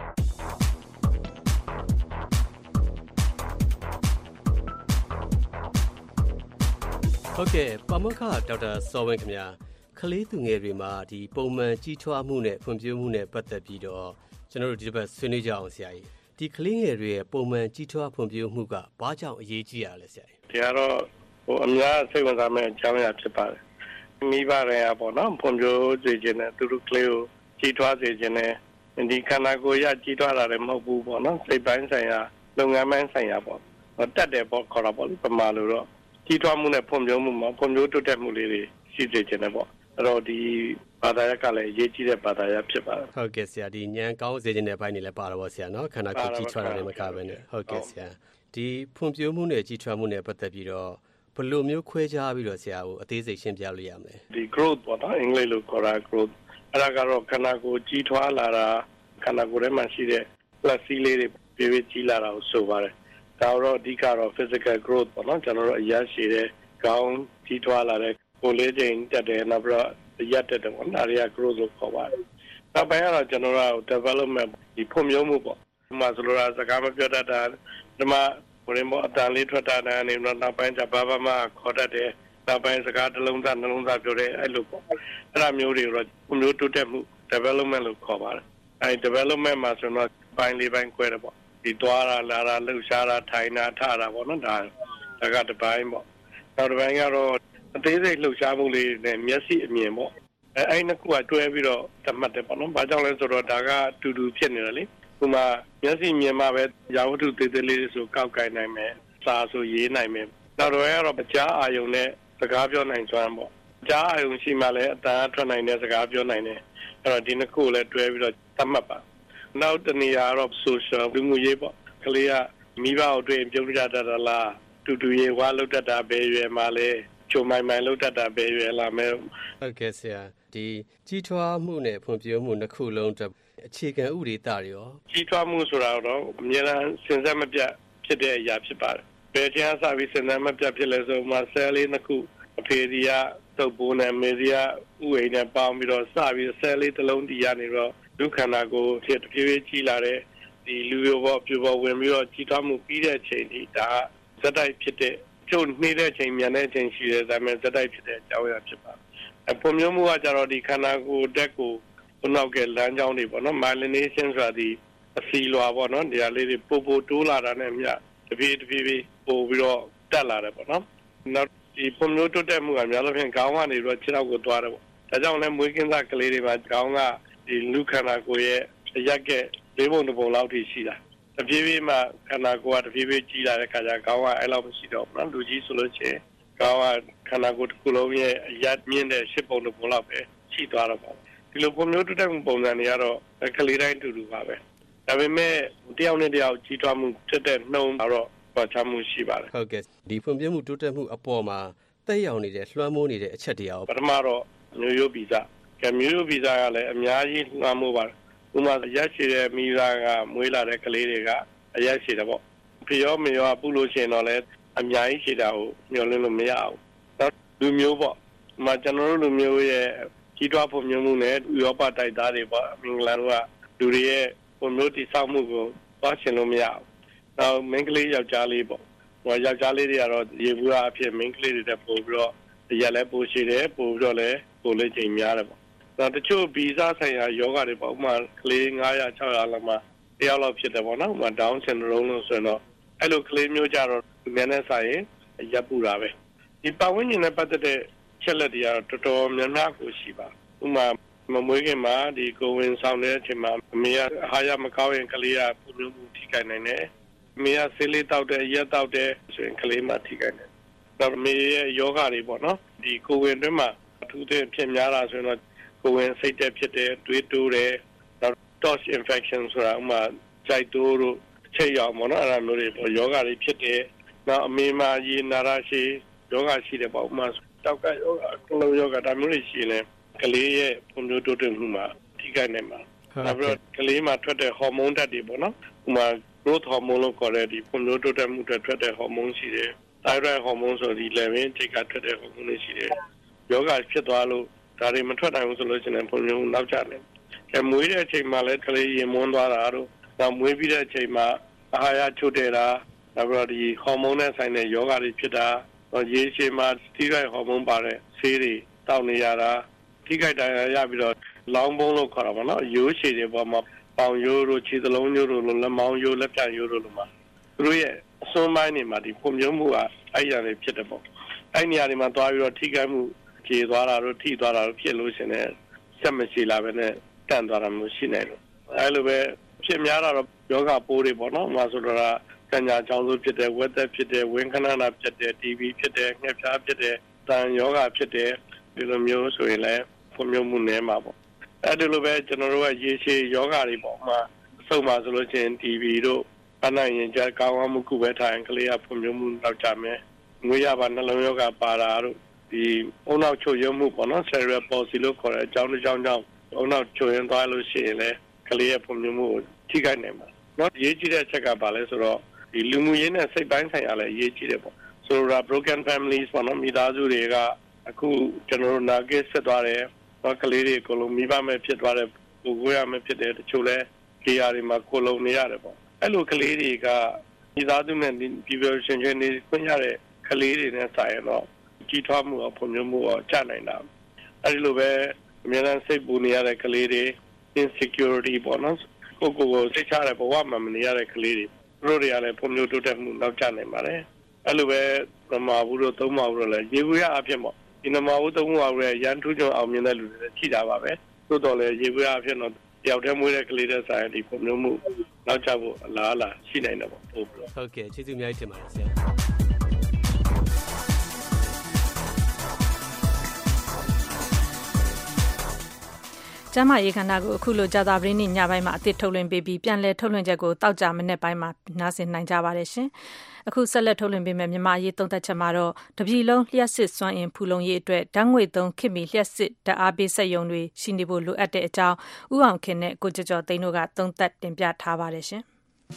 ဟုတ်ကဲ့ပါမောက္ခဒေါက်တာစောဝင်းခင်ဗျာကလေးသူငယ်တွေမှာဒီပုံမှန်ကြီးထွားမှုနဲ့ဖွံ့ဖြိုးမှုနဲ့ပတ်သက်ပြီးတော့ကျွန်တော်တို့ဒီတစ်ပတ်ဆွေးနွေးကြအောင်ဆရာကြီးဒီကလေးငယ်တွေရဲ့ပုံမှန်ကြီးထွားဖွံ့ဖြိုးမှုကဘာကြောင့်အရေးကြီးရလဲဆရာကြီးဒီကတော့အများစိတ်ဝင်စားမယ့်အကြောင်းအရာဖြစ်ပါတယ်မိဘတွေကပေါ့နော်ဖွံ့ဖြိုးစေခြင်းနဲ့သူတို့ကလေးကိုကြီးထွားစေခြင်းနဲ့ဒီခန္ဓာကိုယ်ရကြီးထွားတာလည်းမဟုတ်ဘူးပေါ့နော်စိတ်ပိုင်းဆိုင်ရာလုပ်ငန်းပိုင်းဆိုင်ရာပေါ့တက်တယ်ပေါ့ခေါ်တာပေါ့ပမာလို့တော့ကြီးထွားမှုနဲ့ဖွံ့ဖြိုးမှုမှာဖွံ့ဖြိုးတိုးတက်မှုလေးတွေရှိစေခြင်းနဲ့ပေါ့အဲ့တော့ဒီဘာသာရပ်ကလည်းအရေးကြီးတဲ့ဘာသာရပ်ဖြစ်ပါတယ်ဟုတ်ကဲ့ဆရာဒီဉာဏ်ကောင်းစေခြင်းတဲ့ဘိုင်းတွေလည်းပါတော့ဆရာနော်ခန္ဓာကိုယ်ကြီးထွားတာလည်းမကဘဲနဲ့ဟုတ်ကဲ့ဆရာဒီဖွံ့ဖြိုးမှုနဲ့ကြီးထွားမှုနဲ့ပတ်သက်ပြီးတော့ဘယ်လိုမျိုးခွဲခြားပြီးတော့ဆရာကိုအသေးစိတ်ရှင်းပြလို့ရမလဲဒီ growth ပေါ့နော်အင်္ဂလိပ်လိုခေါ်တာ growth အဲ့ဒါကတော့ခန္ဓာကိုယ်ကြီးထွားလာတာခန္ဓာကိုယ်ထဲမှာရှိတဲ့ plastic လေးတွေပြေးပြေးကြီးလာတာကိုဆိုပါတယ်ဒါတော့အဓိကတော့ physical growth ပေါ့နော်ကျွန်တော်တို့အရရှိတဲ့ကောင်းကြီးထွားလာတဲ့ကိုယ်လေးချိန်တက်တယ်နောက်ပြီးတော့ရက်တက်တယ်ပေါ့ဒါတွေက growth လို့ခေါ်ပါတယ်နောက်ပိုင်းကတော့ကျွန်တော်တို့ development ဒီဖွံ့ဖြိုးမှုပေါ့ဒီမှာဆိုလိုတာစကားမပြောတတ်တာဒီမှာဘယ်လိုအတန်လေးထွက်တာနဲ့နောက်ပိုင်းကျဘာမှခေါ်တတ်တယ်နောက်ပိုင်းစကားတစ်လုံးသားနှလုံးသားပြောတယ်အဲ့လိုပေါ့အဲ့ဒါမျိုးတွေတော့ဖွံ့ဖြိုးတိုးတက်မှု development လို့ခေါ်ပါတယ်အဲ့ development မှာဆိုတော့ပိုင်းလေးပိုင်းခွဲတယ်ပေါ့ဒီသွားတာလာတာလှုပ်ရှားတာထိုင်တာထတာပေါ့နော်ဒါကတစ်ပိုင်းပေါ့နောက်တစ်ပိုင်းကတော့အသေးစိတ်လှုပ်ရှားမှုလေးနဲ့မျက်စိအမြင်ပေါ့အဲ့နှစ်ခုကတွဲပြီးတော့သတ်မှတ်တယ်ပေါ့နော်ဘာကြောင့်လဲဆိုတော့ဒါကအတူတူဖြစ်နေတယ်လေဒီမှာမျက်စိမြင်မှပဲရာဝတ္ထုသေးသေးလေးဆိုကောက်ကိုင်နိုင်မယ်စာဆိုရေးနိုင်မယ်နောက်တော့ကတော့ကြားအာယုံနဲ့စကားပြောနိုင်စွမ်းပေါ့ကြားအာယုံရှိမှလည်းအတန်ထွက်နိုင်တဲ့စကားပြောနိုင်တယ်အဲ့တော့ဒီနှစ်ခုလည်းတွဲပြီးတော့သတ်မှတ်ပါနောက်တနေရာတော့ social လူမှုရေးပေါ့ကလေးကမိဘအတွေ့ပြုံးကြတတ်တာလားတူရေးဝါလောက်တတ်တာပဲရွယ်မှာလဲချိုမိုင်လောက်တတ်တာပဲရွယ်လာမယ်ဟုတ်ကဲ့ဆရာဒီကြီးထွားမှုနဲ့ဖွံ့ဖြိုးမှုနှစ်ခုလုံးအတွက်အခြေခံဥပဒေသားတွေရောကြီးထွားမှုဆိုတာတော့အများအားစဉ်ဆက်မပြတ်ဖြစ်တဲ့အရာဖြစ်ပါတယ်ဘယ်ချိန်စပြီးစဉ်ဆက်မပြတ်ဖြစ်လဲဆိုမှဆဲလေးနှစ်ခုအဖေဒီကသုတ်ပိုးနဲ့မေဒီကဥအိမ်နဲ့ပေါင်းပြီးတော့စပြီးဆဲလေးတစ်လုံးတီးရနေတော့ဒုက္ခနာကိုဖြစ်တဖြည်းဖြည်းကြီးလာတဲ့ဒီလူရောပေါ်ပြပေါ်ဝင်ပြီးတော့ကြီးထွားမှုပြီးတဲ့ချိန်ဒီဒါဇက်တိုက်ဖြစ်တဲ့ကျုပ်နေတဲ့ချိန်မြန်တဲ့ချိန်ရှိတယ်ဒါပေမဲ့ဇက်တိုက်ဖြစ်တဲ့အကြောင်းအရာဖြစ်ပါတယ်အပုံမျိုးမှုကကြတော့ဒီခန္ဓာကိုယ်တက်ကိုခုနောက်ကလမ်းကြောင်းတွေပေါ့နော် myelination ဆိုတာဒီအစီလွာပေါ့နော်ဒီဟာလေးတွေပိုတိုးလာတာနဲ့မြတဖြည်းဖြည်းပို့ပြီးတော့တက်လာတယ်ပေါ့နော်နောက်ဒီပုံမျိုးတိုးတက်မှုကများလို့ဖြင့်ခေါင်းကနေပြီးတော့ခြေထောက်ကိုသွားတယ်ပေါ့ဒါကြောင့်လည်းမွေးကင်းသားကလေးတွေမှာခေါင်းကဒီလူခန္ဓာကိုယ်ရဲ့အရက်က၄ပုံတစ်ပုံလောက်ထိရှိတာတပြေးပြေးမှခန္ဓာကိုယ်ကတပြေးပြေးကြီးလာတဲ့ခါကျခေါင်းကအဲ့လောက်မရှိတော့ဘူးနော်လူကြီးဆိုလို့ရှိရင်ခေါင်းကခန္ဓာကိုယ်တစ်ခုလုံးရဲ့အရမြင့်တဲ့ရှစ်ပုံတစ်ပုံလောက်ပဲရှိသွားတော့ပေါ့ဒီလိုပုံမျိုးတိုးတက်မှုပုံစံတွေကတော့ကလေးတိုင်းတူတူပါပဲဒါပေမဲ့တယောက်နဲ့တယောက်ကြီးထွားမှုဖြစ်တဲ့နှုံတော့ပေါ်ချမှုရှိပါတယ်ဟုတ်ကဲ့ဒီဖွံ့ဖြိုးမှုတိုးတက်မှုအပေါ်မှာတက်ရောက်နေတဲ့လွှမ်းမိုးနေတဲ့အချက်တရားပထမတော့မျိုးရိုးဗီဇမျိုးရိုးဗီဇကလည်းအများကြီးလွှမ်းမိုးပါတယ်ဥပမာရက်ရှိတဲ့မိသားကမွေးလာတဲ့ကလေးတွေကအရက်ရှိတယ်ပေါ့ဖျောမရောပုလို့ရှိရင်တော့လည်းအများကြီးရှိတာကိုမျှော်လင့်လို့မရဘူးနောက်လူမျိုးပေါ့ဥပမာကျွန်တော်တို့လူမျိုးရဲ့ကြီးထွားဖွံ့ဖြိုးမှုနဲ့ဥရောပတိုက်သားတွေပေါ့အင်္ဂလန်ကလူတွေရဲ့ဖွံ့ဖြိုးတည်ဆောက်မှုကိုသွားရှင်လို့မရဘူးနောက်မိန်းကလေးယောက်ျားလေးပေါ့ယောက်ျားလေးတွေကတော့ရေဘူးအဖြစ်မိန်းကလေးတွေတက်ပို့ပြီးတော့ရက်လည်းပိုရှိတယ်ပို့ပြီးတော့လည်းပိုလေးချိန်များတယ်ပေါ့နောက်တချို့ဗီဇဆိုင်ရာယောဂတွေပေါ့ဥပမာကလေး900 600လောက်မှတယောက်လောက်ဖြစ်တယ်ပေါ့နော်ဥပမာ Down syndrome လို့ဆိုရင်တော့အဲ့လိုကလေးမျိုးကြတော့နည်းနည်းဆိုင်ရပ်ပူတာပဲဒီပတ်ဝန်းကျင်နဲ့ပတ်သက်တဲ့ချက်လက်တွေကတော့တော်တော်များများကိုရှိပါဥပမာမမွေးခင်မှာဒီကိုဝင်ဆောင်တဲ့အချိန်မှာအမေကအားရမကောင်းရင်ကလေးကပူမျိုးမှုထိခိုက်နိုင်တယ်အမေကဆေးလေးတောက်တယ်ရက်တောက်တယ်ဆိုရင်ကလေးမှထိခိုက်တယ်နောက်အမေရဲ့ယောဂတွေပေါ့နော်ဒီကိုဝင်တွင်းမှာအထူးသဖြင့်ဖြစ်များတာဆိုရင်တော့ကိုဝင်စိတ်တက်ဖြစ်တယ်တွေးတိုးတယ်နောက် tox infection ဆိုတာဥပမာကြိုက်တိုးတို့ချိတ်ရောက်ပေါ့နော်အဲ့ဒါမျိုးတွေပေါ့ယောဂတွေဖြစ်တယ်နောက်အမေမှာရေနာရရှိယောဂရှိတယ်ပေါ့ဥပမာတောက်ကယောဂကလုံးယောဂဒါမျိုးတွေရှိရင်ကလေးရဲ့ဖွံ့ဖြိုးတိုးတက်မှုမှာထိခိုက်နိုင်မှာနောက်ပြီးတော့ကလေးမှာထွက်တဲ့ဟော်မုန်းဓာတ်တွေပေါ့နော်ဥပမာ growth hormone လို့ခေါ်တဲ့ဒီဖွံ့ဖြိုးတိုးတက်မှုတွေထွက်တဲ့ဟော်မုန်းရှိတယ် thyroid hormone ဆိုဒီlevel ထိကထွက်တဲ့ဟော်မုန်းတွေရှိတယ်ယောဂဖြစ်သွားလို့ဒါတွေမထွက်နိုင်ဘူးဆိုလို့ရှိရင်ဖွံ့ဖြိုးမှုနောက်ကျတယ်မွေးတဲ့အချိန်မှာလည်းကလေးရင်မွန်းသွားတာတို့နောက်မွေးပြီးတဲ့အချိန်မှာအာဟာရချို့တဲ့တာနောက်ပြီးတော့ဒီဟော်မုန်းနဲ့ဆိုင်တဲ့ယောဂတွေဖြစ်တာရေရှည်မှာစတီရိုက်ဟော်မုန်းပါတဲ့ဆေးတွေတောက်နေရတာထိခိုက်ဒဏ်ရာရပြီးတော့လောင်းပုံးလို့ခေါ်တာပေါ့နော်ရိုးရှည်တွေပေါ်မှာပေါင်ရိုးတို့ခြေသလုံးရိုးတို့လက်မောင်းရိုးလက်ပြရိုးတို့လိုမှာသူတို့ရဲ့အစွန်းပိုင်းတွေမှာဒီဖွံ့ဖြိုးမှုကအဲ့ရတွေဖြစ်တယ်ပေါ့အဲ့နေရာတွေမှာသွားပြီးတော့ထိခိုက်မှုကျေသွားတာတို့ထိသွားတာတို့ဖြစ်လို့ရှင်လည်းဆက်မရှိလာပဲနဲ့တန့်သွားတာမျိုးရှိနေလို့အဲ့လိုပဲဖြစ်များတာတော့ယောဂပိုးတွေပေါ့နော်မှာဆိုတော့ကညာချောင်းဆိုဖြစ်တယ်ဝက်သက်ဖြစ်တယ်ဝင်းခဏနာဖြစ်တယ် TB ဖြစ်တယ်ငှက်ဖျားဖြစ်တယ်တန်ယောဂဖြစ်တယ်ဒီလိုမျိုးဆိုရင်လည်းဖွံ့ဖြိုးမှုနည်းမှာပေါ့အဲ့ဒီလိုပဲကျွန်တော်တို့ကရေရှည်ယောဂတွေပေါ့မှာအဆုံးမှာဆိုလို့ရှိရင် TB တို့အနိုင်ရင်ကြကောင်းမှုကုပဲထားရင်ကလေးကဖွံ့ဖြိုးမှုနောက်ကျမယ်ငွေရပါနှလုံးယောဂပါတာတို့ဒီအုံနောက်ချို့ယမှုပေါ့နော် cerebral palsy လို့ခေါ်တဲ့အကြောင်းကြောင့်အုံနောက်ချို့ရင်သွားလို့ရှိရင်လည်းကလေးရဲ့ဖွံ့ဖြိုးမှုကိုထိခိုက်နိုင်မှာနော်ရေးကြည့်တဲ့အချက်ကပါလဲဆိုတော့ဒီလူမှုရေးနဲ့စိတ်ပိုင်းဆိုင်ရာလည်းရေးကြည့်တယ်ပေါ့ဆိုတော့ broken families ပေါ့နော်မိသားစုတွေကအခုကျွန်တော်တို့နာဂစ်ဆက်သွားတယ်ကလေးတွေအကုန်လုံးမိဘမဲ့ဖြစ်သွားတယ်ကိုကိုရမဲ့ဖြစ်တယ်တချို့လဲကြေးရတွေမှာကိုလုံးနေရတယ်ပေါ့အဲ့လိုကလေးတွေကမိသားစုနဲ့ပြည်ပြောရှင်ချင်းနေခွင့်ရတဲ့ကလေးတွေနဲ့ဆိုင်ရတော့ကြီးထွားမှုအဖွံ့ဖြိုးမှုအကျနိုင်တာအဲ့ဒီလိုပဲအများအားစိတ်ပူနေရတဲ့ကလေးတွေ insecurity ပေါ့နော်ကိုစိတ်ချတဲ့ဘဝမှာမနေရတဲ့ကလေးတွေတို့တွေကလည်းဖွံ့ဖြိုးတိုးတက်မှုနောက်ကျနိုင်ပါတယ်အဲ့လိုပဲဓမ္မဘူးတို့သုံးပါဘူးတို့လည်းရေဘူးရအဖြစ်ပေါ့ဒီဓမ္မဘူးသုံးပါဘူးရဲ့ရန်ထူးကြုံအောင်မြင်တဲ့လူတွေရှိတာပါပဲသို့တော်လည်းရေဘူးရအဖြစ်တော့တယောက်တည်းမွေးတဲ့ကလေးတဲ့ဆိုင်ဒီဖွံ့ဖြိုးမှုနောက်ကျဖို့အလားအလာရှိနိုင်တယ်ပေါ့ဟုတ်ပြီဟုတ်ကဲ့ကျေးဇူးအများကြီးတင်ပါတယ်ဆရာကျမရေခန္ဓာကိုအခုလိုကြာသပတေးနေ့ညပိုင်းမှာအသစ်ထုတ်လွှင့်ပေးပြီးပြန်လည်ထုတ်လွှင့်ချက်ကိုတောက်ကြမနေ့ပိုင်းမှာနားဆင်နိုင်ကြပါတယ်ရှင်။အခုဆက်လက်ထုတ်လွှင့်ပေးမယ့်မြန်မာရေးသုံးသက်ချက်မှာတော့တပြည်လုံးလျှက်စစ်စွမ်းအင်ဖူလုံရေးအတွက်ဓာတ်ငွေသုံးခေတ်မီလျှက်စစ်ဓာတ်အားပေးစက်ရုံတွေရှိနေဖို့လိုအပ်တဲ့အကြောင်းဦးအောင်ခင်နဲ့ကိုကျော်ကျော်သိန်းတို့ကသုံးသက်တင်ပြထားပါတယ်ရှင်။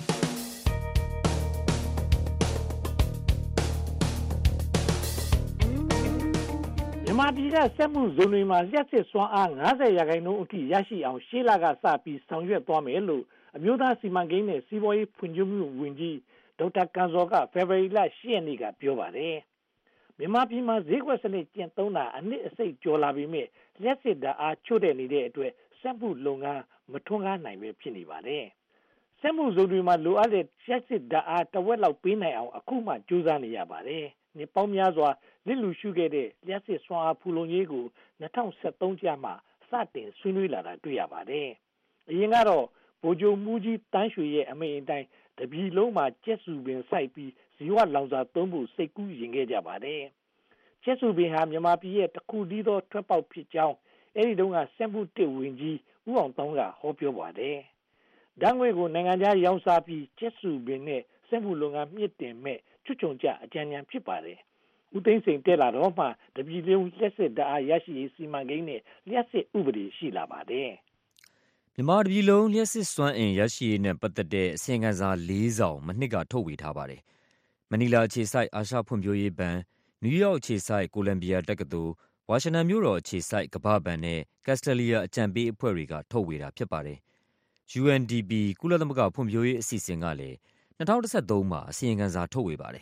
မြန်မာပြည်ကစက်မှုဇုံတွေမှာလျှက်စစ်စွမ်းအား90%အထိရရှိအောင်ရှေ့လကစပြီးဆောင်ရွက်သွားမယ်လို့အမျိုးသားစီမံကိန်းနဲ့စီးပွားရေးဖွံ့ဖြိုးမှုဝန်ကြီးဒေါက်တာကန်စောကဖေဖော်ဝါရီလ10ရက်နေ့ကပြောပါတယ်။မြန်မာပြည်မှာဈေးကွက်စနစ်ကျင့်သုံးတာအနည်းအစိတ်ကျော်လာပြီးမြဲလျှက်စစ်ဓာတ်အားချို့တဲ့နေတဲ့အတွက်စက်မှုလုပ်ငန်းမထွန်းကားနိုင်ပဲဖြစ်နေပါတယ်။စက်မှုဇုံတွေမှာလိုအပ်တဲ့လျှက်စစ်ဓာတ်အားတစ်ဝက်လောက်ပေးနိုင်အောင်အခုမှကြိုးစားနေရပါတယ်။နှစ်ပေါင်းများစွာလစ်လူရှုခဲ့တဲ့လျှက်စစ်စွမ်းအားဖူလုံရေးကို2013ကျမှစတင်ဆွေးနွေးလာတာတွေ့ရပါတယ်။အရင်ကတော့ဗိုလ်ချုပ်မှုကြီးတန်းရွှေရဲ့အမိန့်အတိုင်းတပြည်လုံးမှာကျက်စုပင်စိုက်ပြီးဇီဝလောင်စာသုံးဖို့စိတ်ကူးရင်ခဲ့ကြပါတယ်ကျက်စုပင်ဟာမြန်မာပြည်ရဲ့တစ်ခုတည်းသောထွက်ပေါက်ဖြစ်ကြောင်းအဲဒီတုန်းကစက်မှုတစ်ဝင်ကြီးဦးအောင်တောင်းကဟောပြောပါတယ်ဓာတ်ငွေကိုနိုင်ငံခြားရောင်းစားပြီးကျက်စုပင်နဲ့စက်မှုလုပ်ငန်းမြင့်တင်မဲ့ချွတ်ချုံကြအကြံဉာဏ်ဖြစ်ပါတယ်ဦးသိန်းစိန်တက်လာတော့မှတပြည်လုံးလျှက်စစ်ဓာတ်အားရရှိရေးစီမံကိန်းနဲ့လျှက်စစ်ဥပဒေရှိလာပါတယ်မြန်မာတပြည်လုံးလျှက်စစ်စွမ်းအင်ရရှိရေးနဲ့ပတ်သက်တဲ့အစီရင်ခံစာ၄စောင်မနှစ်ကထုတ်ဝေထားပါတယ်မနီလာအခြေစိုက်အာရှဖွံ့ဖြိုးရေးဘဏ်နယူးယောက်အခြေစိုက်ကိုလံဘီယာတက္ကသိုလ်ဝါရှင်တန်မြို့တော်အခြေစိုက်ကမ္ဘာ့ဘဏ်နဲ့ကက်စတလီယာအကြံပေးအဖွဲ့တွေကထုတ်ဝေတာဖြစ်ပါတယ် UNDP ကုလသမဂ္ဂဖွံ့ဖြိုးရေးအစီအစဉ်ကလည်း2013မှာအစီရင်ခံစာထုတ်ဝေပါတယ်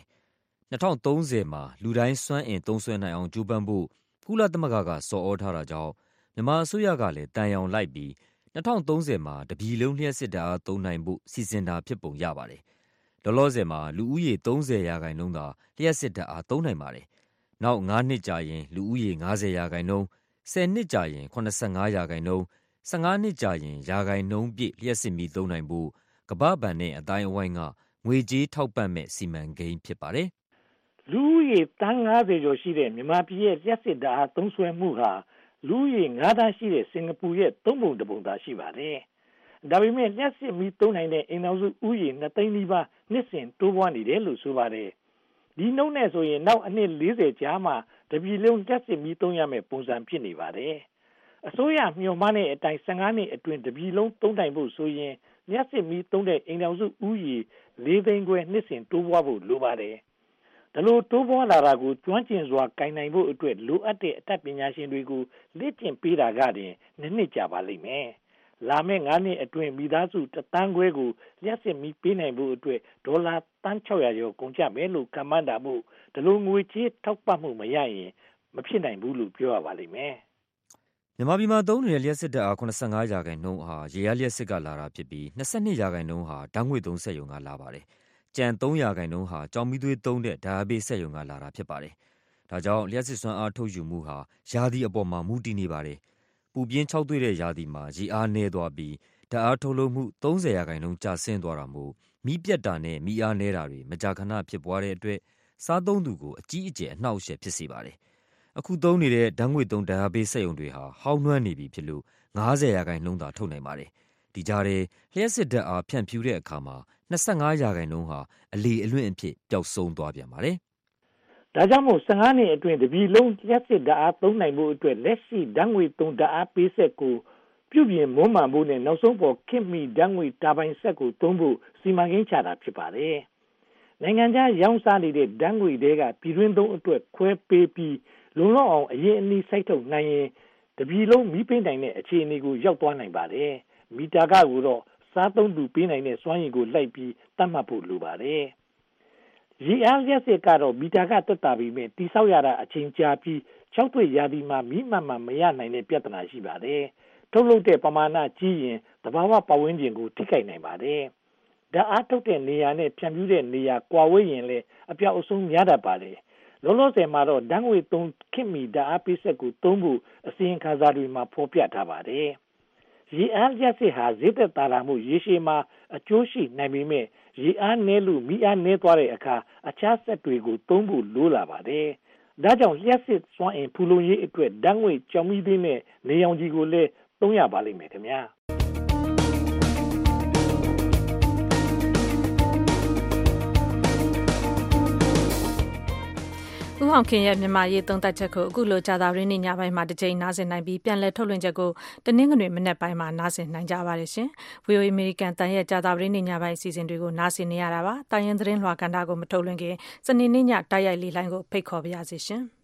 2030မှာလူတိုင်းစွမ်းအင်သုံးစွဲနိုင်အောင်ကြိုးပမ်းဖို့ကုလသမဂ္ဂကဆော်ဩထားတာကြောင့်မြန်မာအစိုးရကလည်းတန်ရောင်လိုက်ပြီး2030မှာတပြည်လုံးလျှက်စစ်ဓာတ်အားသုံးနိုင်ဖို့စီစဉ်တာဖြစ်ပုံရပါတယ်လောလောဆယ်မှာလူဦးရေ30%သာလျှက်စစ်ဓာတ်အားသုံးနိုင်ပါတယ်နောက်9နှစ်ကြာရင်လူဦးရေ50%, 10နှစ်ကြာရင်85%, 15နှစ်ကြာရင်ရာခိုင်နှုန်းပြည့်လျှက်စစ်မီသုံးနိုင်ဖို့ကမ္ဘာ့ဘဏ်နဲ့အတိုင်းအဝိုင်းကငွေကြေးထောက်ပံ့မဲ့စီမံကိန်းဖြစ်ပါတယ်လူဦးရေတန်း90ကျော်ရှိတဲ့မြန်မာပြည်ရဲ့လျှက်စစ်ဓာတ်အားသုံးစွဲမှုဟာလူဦးရေ9သန်းရှိတဲ့စင်ကာပူရဲ့3ပုံ1ပုံသာရှိပါတယ်ဒါပေမဲ့လျှက်စစ်မီသုံးနိုင်တဲ့အိမ်တော်စုဦးရေ2သိန်းနီးပါးနှစ်စဉ်တိုးပွားနေတယ်လို့ဆိုပါတယ်ဒီနှုန်းနဲ့ဆိုရင်နောက်အနှစ်40ကြာမှတပြည်လုံးလျှက်စစ်မီသုံးရမယ့်ပုံစံဖြစ်နေပါတယ်အစိုးရမျှော်မှန်းတဲ့အတိုင်း15နှစ်အတွင်းတပြည်လုံးသုံးနိုင်ဖို့ဆိုရင်လျှက်စစ်မီသုံးတဲ့အိမ်တော်စုဦးရေ4သိန်းခွဲနှစ်စဉ်တိုးပွားဖို့လိုပါတယ်ဒါလိုတိုးပွားလာတာကိုကျွမ်းကျင်စွာကင်နိုင်ဖို့အတွက်လိုအပ်တဲ့အတတ်ပညာရှင်တွေကိုလေ့ကျင့်ပေးတာကတည်းကနှစ်ကြာပါလိမ့်မယ်လာမယ့်9နှစ်အတွင်းမိသားစု1သန်းခွဲကိုလျှက်စစ်မီပေးနိုင်ဖို့အတွက်ဒေါ်လာတန်း600ကျော်ကုန်ကျမယ်လို့ကန့်မှန်းတာမို့ဒါလိုငွေကြေးထောက်ပံ့မှုမရရင်မဖြစ်နိုင်ဘူးလို့ပြောရပါလိမ့်မယ်မြန်မာပြည်မှာသုံးနေတဲ့လျှက်စစ်ဓာတ်အား85%ဟာရေအားလျှက်စစ်ကလာတာဖြစ်ပြီး22%ဟာဓာတ်ငွေသုံးစက်ရုံကလာပါတယ်ကျန်3%ဟာကြောင်မီးသွေးသုံးတဲ့ဓာတ်အားပေးစက်ရုံကလာတာဖြစ်ပါတယ်ဒါကြောင့်လျှက်စစ်စွမ်းအားထုတ်ယူမှုဟာရာသီအပေါ်မှာမူတည်နေပါတယ်ပူပြင်း6သွေးတဲ့ရာသီမှာရေအားနည်းသွားပြီးဓာတ်အားထုတ်လုပ်မှု30%ကျဆင်းသွားတာမို့မီးပြတ်တာနဲ့မီးအားနည်းတာတွေမကြာခဏဖြစ်ပွားတဲ့အတွက်စားသုံးသူကိုအကြီးအကျယ်အနှောက်အယှက်ဖြစ်စေပါတယ်အခုသုံးနေတဲ့ဓာတ်ငွေသုံးဓာတ်အားပေးစက်ရုံတွေဟာဟောင်းနွမ်းနေပြီဖြစ်လို့50%သာထုတ်နိုင်ပါတယ်ဒီကြားထဲလျှက်စစ်ဓာတ်အားဖြန့်ဖြူးတဲ့အခါမှာ25%ဟာအလေအလွင့်အဖြစ်ပျောက်ဆုံးသွားပြန်ပါတယ်ဒါကြောင့်မို့15နှစ်အတွင်းတပြည်လုံးလျှက်စစ်ဓာတ်အားသုံးနိုင်ဖို့အတွက်လက်ရှိဓာတ်ငွေသုံးဓာတ်အားပေးစက်ကိုပြုပြင်မွမ်းမံဖို့နဲ့နောက်ဆုံးပေါ်ခင်မီဓာတ်ငွေတာဘိုင်စက်ကိုသုံးဖို့စီမံကိန်းချတာဖြစ်ပါတယ်နိုင်ငံခြားရောင်းစားနေတဲ့ဓာတ်ငွေတွေကပြည်တွင်းသုံးအတွက်ခွဲပေးပြီးလုံလောက်အောင်အရင်အနည်းစိုက်ထုတ်နိုင်ရင်တပြည်လုံးမီးပေးနိုင်တဲ့အခြေအနေကိုရောက်သွားနိုင်ပါတယ်မီတာကကိုတော့စားသုံးသူပေးနိုင်တဲ့စွမ်းရည်ကိုလိုက်ပြီးတတ်မှတ်ဖို့လိုပါတယ်ရေအားလျှက်စစ်ကတော့မီတာကတက်တာပြီးမြင်တိဆောက်ရတာအချိန်ကြာပြီး6သွေးရာသီမှာမီးမှန်မှမရနိုင်တဲ့ပြဿနာရှိပါတယ်ထုတ်လုပ်တဲ့ပမာဏကြီးရင်သဘာဝပတ်ဝန်းကျင်ကိုထိခိုက်နိုင်ပါတယ်ဓာတ်အားထုတ်တဲ့နေရာနဲ့ဖြန့်ဖြူးတဲ့နေရာကွာဝေးရင်လည်းအပြောက်အဆုံးများတတ်ပါတယ်လောလောဆယ်မှာတော့ဓာတ်ငွေသုံးခင်မီဓာတ်အားပေးစက်ကိုသုံးဖို့အစီရင်ခံစာတွေမှာဖော်ပြထားပါတယ်ရေအားလျှက်စစ်ဟာဈေးသက်သာတာမှုရေရှည်မှာအကျိုးရှိနိုင်ပေမဲ့ရေအားနည်းလို့မီးအားနည်းသွားတဲ့အခါအခြားစက်တွေကိုသုံးဖို့လိုလာပါတယ်ဒါကြောင့်လျှက်စစ်စွမ်းအင်ဖူလုံရေးအတွက်ဓာတ်ငွေကြောင်မီးသွေးနဲ့နေရောင်ခြည်ကိုလည်းသုံးရပါလိမ့်မယ်ခင်ဗျာဦးအောင်ခင်ရဲ့မြန်မာရေးသုံးသပ်ချက်ကိုအခုလိုကြာသပတေးနေ့ညပိုင်းမှာတစ်ချိန်နားဆင်နိုင်ပြီးပြန်လည်ထုတ်လွှင့်ချက်ကိုတနင်္ဂနွေမနက်ပိုင်းမှာနားဆင်နိုင်ကြပါတယ်ရှင်။ VOA American တန်ရဲ့ကြာသပတေးနေ့ညပိုင်းအစီအစဉ်တွေကိုနားဆင်နေရတာပါ။တိုင်းရင်းသတင်းလွှာကဏ္ဍကိုမထုတ်လွှင့်ခင်စနေနေ့ညတိုက်ရိုက်လေလိုင်းကိုဖိတ်ခေါ်ပါရစေရှင်။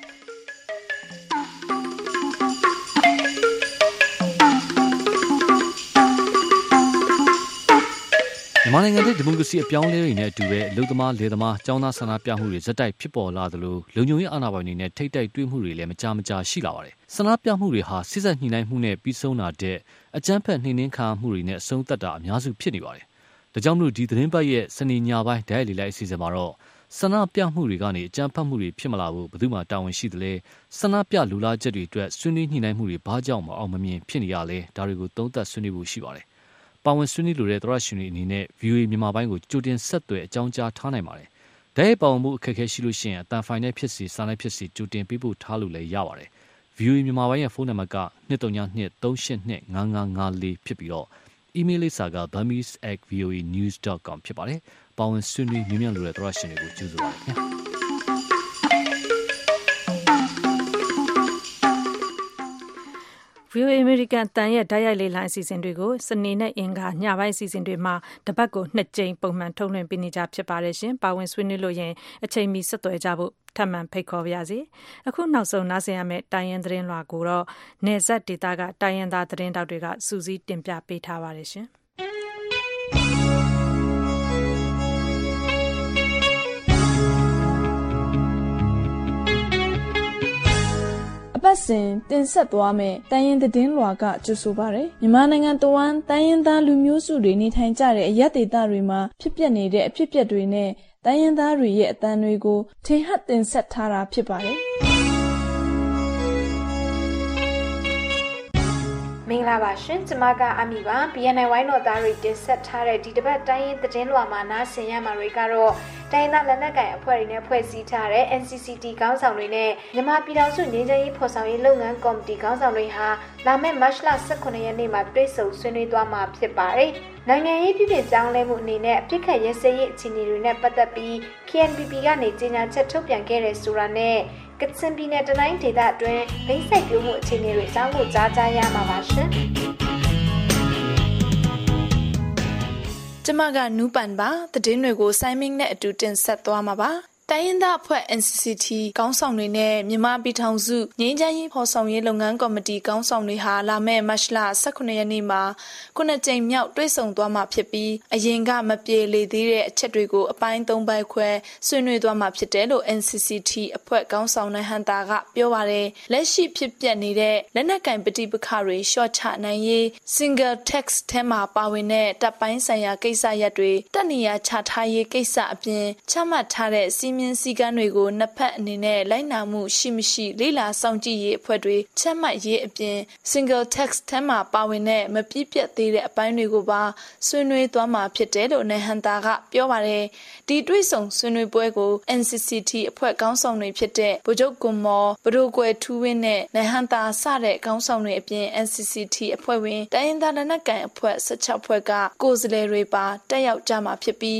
မြန်မာနိုင်ငံရဲ့ဒီမိုကရေစီအပြောင်းအလဲတွေနဲ့အတူပဲအလုပ်သမားလယ်သမားကျောင်းသားဆန္ဒပြမှုတွေဇက်တိုက်ဖြစ်ပေါ်လာသလိုလုံခြုံရေးအာဏာပိုင်တွေနဲ့ထိပ်တိုက်တွေ့မှုတွေလည်းမကြာမကြာရှိလာပါတယ်။ဆန္ဒပြမှုတွေဟာစစ်ဆက်ညှိနှိုင်းမှုနဲ့ပြီးဆုံးတာတဲ့အကြမ်းဖက်နှိမ်နင်းခံမှုတွေနဲ့အဆုံးသတ်တာအများစုဖြစ်နေပါတယ်။ဒါကြောင့်မလို့ဒီသတင်းပတ်ရဲ့စနေညပိုင်းဒိုင်လီလိုက်အစီအစဉ်မှာတော့ဆန္ဒပြမှုတွေကနေအကြမ်းဖက်မှုတွေဖြစ်မလာဘူးဘယ်သူမှတာဝန်ရှိသလဲဆန္ဒပြလူလာချက်တွေအတွက်ဆွေးနွေးညှိနှိုင်းမှုတွေဘာကြောင့်မအောင်မမြင်ဖြစ်နေရလဲဒါတွေကိုသုံးသပ်ဆွေးနွေးဖို့ရှိပါတယ်။ပါဝင်ဆွေးနွေးလိုတဲ့သောရရှင်တွေအနေနဲ့ VOA မြန်မာပိုင်းကိုကြိုတင်ဆက်သွယ်အကြောင်းကြားထားနိုင်ပါတယ်။ဒါရဲ့ပါဝင်မှုအခက်အခဲရှိလို့ရှိရင်အတန်ဖိုင်နဲ့ဖြစ်စီစာနဲ့ဖြစ်စီကြိုတင်ပေးပို့ထားလို့လည်းရပါတယ်။ VOA မြန်မာပိုင်းရဲ့ဖုန်းနံပါတ်က23238255554ဖြစ်ပြီးတော့ email လိပ်စာက burmese@voanews.com ဖြစ်ပါတယ်။ပါဝင်ဆွေးနွေးမြင်မြန်လိုတဲ့သောရရှင်တွေကိုကျေးဇူးပါခင်ဗျာ။ VOA American တန်ရဲ့ဓာတ်ရိုက်လေ့လာအစီအစဉ်တွေကိုစနေနဲ့အင်္ဂါညပိုင်းအစီအစဉ်တွေမှာတပတ်ကို2ကြိမ်ပုံမှန်ထုတ်လွှင့်ပေးနေကြဖြစ်ပါတယ်ရှင်။ပါဝင်ဆွေးနွေးလို့ရင်အချိန်မီဆက်သွယ်ကြဖို့ထပ်မံဖိတ်ခေါ်ပါရစေ။အခုနောက်ဆုံးနားဆင်ရမယ့်တိုင်းရင်းသတင်းလွှာကိုတော့နယ်စပ်ဒေသကတိုင်းရင်းသားသတင်းတောက်တွေကစူးစီးတင်ပြပေးထားပါတယ်ရှင်။အပတ်စဉ်တင်ဆက်သွားမယ့်တိုင်းရင်းသတင်းလွှာကကြိုဆိုပါရယ်မြန်မာနိုင်ငံတဝန်းတိုင်းရင်းသားလူမျိုးစုတွေနေထိုင်ကြတဲ့အရပ်ဒေသတွေမှာဖြစ်ပျက်နေတဲ့အဖြစ်အပျက်တွေနဲ့တိုင်းရင်းသားတွေရဲ့အသံတွေကိုထင်ဟပ်တင်ဆက်ထားတာဖြစ်ပါတယ်မင်္ဂလာပါရှင်ကျမကအမီပါ BNI ဝိုင်းတော်သားတွေတင်ဆက်ထားတဲ့ဒီတစ်ပတ်တိုင်းရင်းသတင်းလွှာမှာနားဆင်ရမှာတွေကတော့တိုင်းသားလက်နက်ကိုင်အဖွဲ့တွေနဲ့ဖွဲ့စည်းထားတဲ့ NCCT ခေါင်းဆောင်တွေနဲ့မြန်မာပြည်ထောင်စုငြိမ်းချမ်းရေးဖော်ဆောင်ရေးလုပ်ငန်းကော်မတီခေါင်းဆောင်တွေဟာလာမယ့်မတ်လ18ရက်နေ့မှာတွေ့ဆုံဆွေးနွေးသွားမှာဖြစ်ပါတယ်။နိုင်ငံရေးပြည်ပြင်ပြောင်းလဲမှုအနေနဲ့အပြစ်ခတ်ရဲစဲရေးအခြေအနေတွေနဲ့ပတ်သက်ပြီး KNPP ကနေကြေညာချက်ထုတ်ပြန်ခဲ့တဲ့ဆိုတာနဲ့ကချင်ပြည်နယ်တနိုင်းဒေသအတွင်းလိမ့်ဆက်ပြိုးမှုအခြေအနေတွေအကြောင်းကိုကြားကြရမှာပါရှင်။ကျမကနူးပန်ပါသတင်းတွေကိုစိုင်းမင်းနဲ့အတူတင်ဆက်သွားမှာပါ။တိုင်းရင်းသားအဖွဲ့ NCCT ခေါင်းဆောင်တွေနဲ့မြန်မာပြည်ထောင်စုငြိမ်းချမ်းရေးဖော်ဆောင်ရေးလုပ်ငန်းကော်မတီခေါင်းဆောင်တွေဟာလာမယ့်မတ်လ18ရက်နေ့မှာ9ကြိမ်မြောက်တွေ့ဆုံသွားမှာဖြစ်ပြီးအရင်ကမပြေလေသေးတဲ့အချက်တွေကိုအပိုင်း3ပိုင်းခွဲဆွေးနွေးသွားမှာဖြစ်တယ်လို့ NCCT အဖွဲ့ခေါင်းဆောင်နိုင်ဟန်တာကပြောပါတယ်။လက်ရှိဖြစ်ပျက်နေတဲ့လက်နက်ကင်ပဋိပက္ခတွေရှော့ချနိုင်ရေး Single Tax ထဲမှာပါဝင်တဲ့တပ်ပိုင်းဆိုင်ရာကိစ္စရပ်တွေတက်နေရချထားရေးကိစ္စအပြင်ချမှတ်ထားတဲ့စီမင်းစည်းကမ်းတွေကိုနှစ်ဖက်အနေနဲ့လိုက်နာမှုရှိမရှိလေ့လာစောင့်ကြည့်ရေးအဖွဲ့တွေချမှတ်ရေးအပြင် Single Tax ထဲမှာပါဝင်တဲ့မပြည့်ပြတ်သေးတဲ့အပိုင်းတွေကိုပါဆွေးနွေးသွားမှာဖြစ်တယ်လို့နိုင်ဟန်တာကပြောပါတယ်။ဒီတွေ့ဆုံဆွေးနွေးပွဲကို NCCT အဖွဲ့ခေါင်းဆောင်တွေဖြစ်တဲ့ဗိုလ်ချုပ်ကွန်မော်ဘဒိုကွယ်ထူးဝင်းနဲ့နိုင်ဟန်တာစတဲ့ခေါင်းဆောင်တွေအပြင် NCCT အဖွဲ့ဝင်တိုင်းရင်းသားလက်နက်ကိုင်အဖွဲ့16ဖွဲ့ကကိုယ်စားလှယ်တွေပါတက်ရောက်ကြမှာဖြစ်ပြီး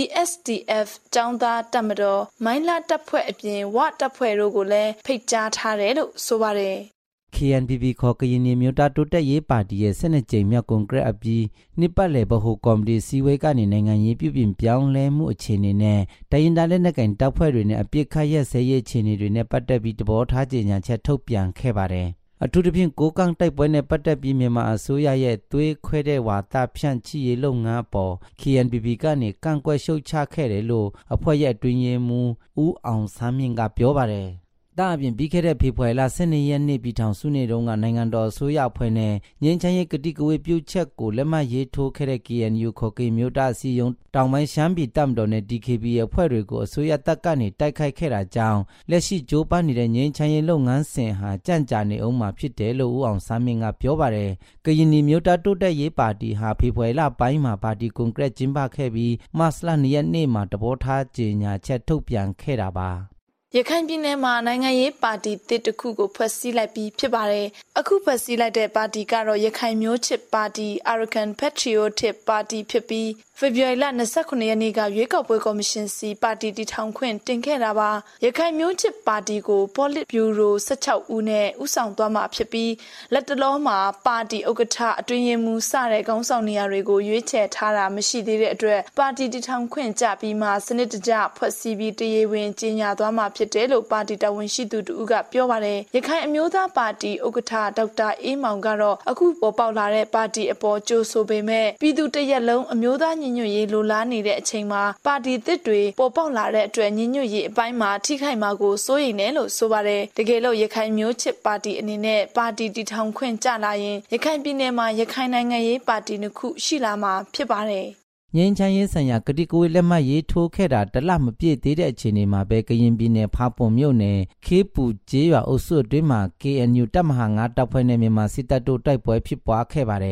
ABSDF ကျောင်းသားတပ်မတော်မိုင်းလာတပ်ဖွဲ့အပြင်ဝတပ်ဖွဲ့တို့ကိုလည်းဖိတ်ကြားထားတယ်လို့ဆိုပါတယ်။ KNPP ခေါ်ကရင်မျိုးသားတိုးတက်ရေးပါတီရဲ့12ကြိမ်မြောက်ကွန်ဂရက်အပြီးနှစ်ပတ်လည်ဗဟိုကော်မတီစည်းဝေးကနေနိုင်ငံရေးပြုပြင်ပြောင်းလဲမှုအခြေအနေနဲ့တိုင်းရင်းသားလက်နက်ကိုင်တပ်ဖွဲ့တွေနဲ့အပြစ်ခတ်ရက်စဲရေးအခြေအနေတွေနဲ့ပတ်သက်ပြီးသဘောထားကြေညာချက်ထုတ်ပြန်ခဲ့ပါတယ်။အထူးသဖြင့်ကိုကန့်တိုက်ပွဲနဲ့ပတ်သက်ပြီးမြန်မာအစိုးရရဲ့သွေးခွဲတဲ့ဝါဒဖြန့်ချိရေးလုပ်ငန်းအပေါ် KNPP ကနေကန့်ကွက်ရှုတ်ချခဲ့တယ်လို့အဖွဲ့ရဲ့အတွင်းရေးမှူးဦးအောင်ဆန်းမြင့်ကပြောပါတယ်။ဒါအပြင်ပြီးခဲ့တဲ့ဖေဖော်ဝါရီလ12ရက်နေ့ပြည်ထောင်စုနေ့တုန်းကနိုင်ငံတော်အစိုးရအဖွဲ့နဲ့ငြိမ်းချမ်းရေးကတိကဝတ်ပြုချက်ကိုလက်မှတ်ရေးထိုးခဲ့တဲ့ KNU ခေါ်ကရင်မျိုးသားအစည်းအရုံးတောင်ပိုင်းရှမ်းပြည်တပ်မတော်နဲ့ DKB အဖွဲ့တွေကိုအစိုးရတပ်ကနေတိုက်ခိုက်ခဲ့တာကြောင့်လက်ရှိကြိုးပမ်းနေတဲ့ငြိမ်းချမ်းရေးလုပ်ငန်းစဉ်ဟာကြန့်ကြာနေအောင်မှာဖြစ်တယ်လို့ဦးအောင်ဆန်းမင်းကပြောပါတယ်။ကရင်မျိုးသားတိုးတက်ရေးပါတီဟာဖေဖော်ဝါရီလပိုင်းမှာပါတီကွန်ဂရက်ကျင်းပခဲ့ပြီးမတ်လ2ရက်နေ့မှာသဘောထားကြေညာချက်ထုတ်ပြန်ခဲ့တာပါ။ရခိုင်ပြည်နယ်မှာနိုင်ငံရေးပါတီတစ်ခုကိုဖွဲ့စည်းလိုက်ပြီးဖြစ်ပါတယ်။အခုဖွဲ့စည်းလိုက်တဲ့ပါတီကတော့ရခိုင်မျိုးချစ်ပါတီ Arakan Patriotic Party ဖြစ်ပြီးဖေဖော်ဝါရီလ29ရက်နေ့ကရွေးကောက်ပွဲကော်မရှင်စီပါတီတည်ထောင်ခွင့်တင်ခဲ့တာပါ။ရခိုင်မျိုးချစ်ပါတီကို Polit Bureau 16ဦးနဲ့ဦးဆောင်သွားမှာဖြစ်ပြီးလက်တလောမှာပါတီဥက္ကဋ္ဌအတွင်းရေးမှူးစတဲ့ခေါင်းဆောင်နေရာတွေကိုရွေးချယ်ထားတာမရှိသေးတဲ့အတွက်ပါတီတည်ထောင်ခွင့်ကြပြီးမှစနစ်တကျဖွဲ့စည်းပြီးတရားဝင်ကြေညာသွားမှာဖြစ်တယ်လို့ပါတီတာဝန်ရှိသူတို့ကပြောပါတယ်။ရခိုင်အမျိုးသားပါတီဥက္ကဋ္ဌဒေါက်တာအေးမောင်ကတော့အခုပေါ်ပေါက်လာတဲ့ပါတီအပေါ်ကြိုးဆိုပေမဲ့ပြည်သူတရက်လုံးအမျိုးသားညီညွတ်ရေးလိုလားနေတဲ့အချိန်မှာပါတီသစ်တွေပေါ်ပေါက်လာတဲ့အတွက်ညီညွတ်ရေးအပိုင်းမှာထိခိုက်မှာကိုစိုးရိမ်တယ်လို့ဆိုပါတယ်။တကယ်လို့ရခိုင်မျိုးချစ်ပါတီအနေနဲ့ပါတီတည်ထောင်ခွင့်ကြလာရင်ရခိုင်ပြည်နယ်မှာရခိုင်နိုင်ငံရေးပါတီနှစ်ခုရှိလာမှာဖြစ်ပါတယ်။ငြိမ်းချမ်းရေးဆိုင်ရာကတိကဝတ်လက်မှတ်ရေးထိုးခဲ့တာတလမပြည့်သေးတဲ့အခြေအနေမှာပဲကရင်ပြည်နယ်ဖားပွန်မြို့နယ်ခေးပူကျေးရွာအုပ်စုအတွင်းမှာ KNU တပ်မဟာ9တပ်ဖွဲ့နဲ့မြန်မာစစ်တပ်တို့တိုက်ပွဲဖြစ်ပွားခဲ့ပါတယ်။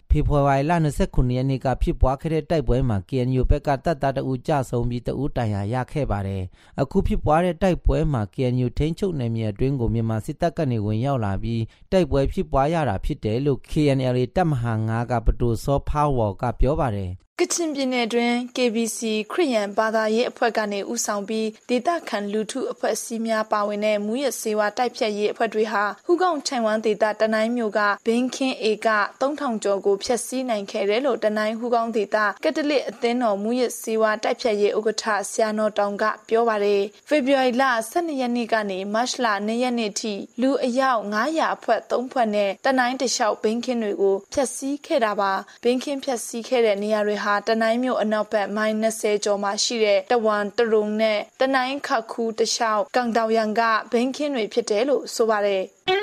ဖေဖော်ဝါရီလ29ရက်နေ့ကဖြစ်ပွားခဲ့တဲ့တိုက်ပွဲမှာ KNU ဘက်ကတပ်သားတအူးကြဆုံးပြီးတအူးတန်ရာရခဲ့ပါတယ်အခုဖြစ်ပွားတဲ့တိုက်ပွဲမှာ KNU ထိန်းချုပ်နယ်မြေအတွင်းကိုမြန်မာစစ်တပ်ကနေဝင်ရောက်လာပြီးတိုက်ပွဲဖြစ်ပွားရတာဖြစ်တယ်လို့ KNLA တပ်မဟာ9ကပတိုစောဖာဝေါ်ကပြောပါတယ်ကချင်ပြည်နယ်တွင် KBC ခရစ်ယာန်ဘာသာရေးအဖွဲ့ကနေဦးဆောင်ပြီးဒေသခံလူထုအဖွဲ့အစည်းများပါဝင်တဲ့မူရစ်စေဝါတိုက်ဖြတ်ရေးအဖွဲ့တွေဟာဟူးကောင်းချိုင်ဝမ်ဒေသတနိုင်းမြို့ကဘင်းခင်းဧက3000ကျော်ကိုဖျက်ဆီးနိုင်ခဲ့တယ်လို့တနိုင်းဟူးကောင်းဒေသကက်တလစ်အသင်းတော်မူရစ်စေဝါတိုက်ဖြတ်ရေးဥက္ကဋ္ဌဆရာတော်တောင်ကပြောပါတယ်ဖေဖော်ဝါရီလ12ရက်နေ့ကနေမတ်လ2ရက်နေ့ထိလူအယောက်900အဖွဲ့3ဖွဲ့နဲ့တနိုင်းတလျှောက်ဘင်းခင်းတွေကိုဖျက်ဆီးခဲ့တာပါဘင်းခင်းဖျက်ဆီးခဲ့တဲ့နေရာတွေတနိုင်းမြို့အနောက်ဘက်မိုင်20ကျော်မှာရှိတဲ့တဝန်တရုံနဲ့တနိုင်းခခူးတလျှောက်ကန်တောင်ရံကဘင်းခင်းတွေဖြစ်တယ်လို့ဆိုပါတယ်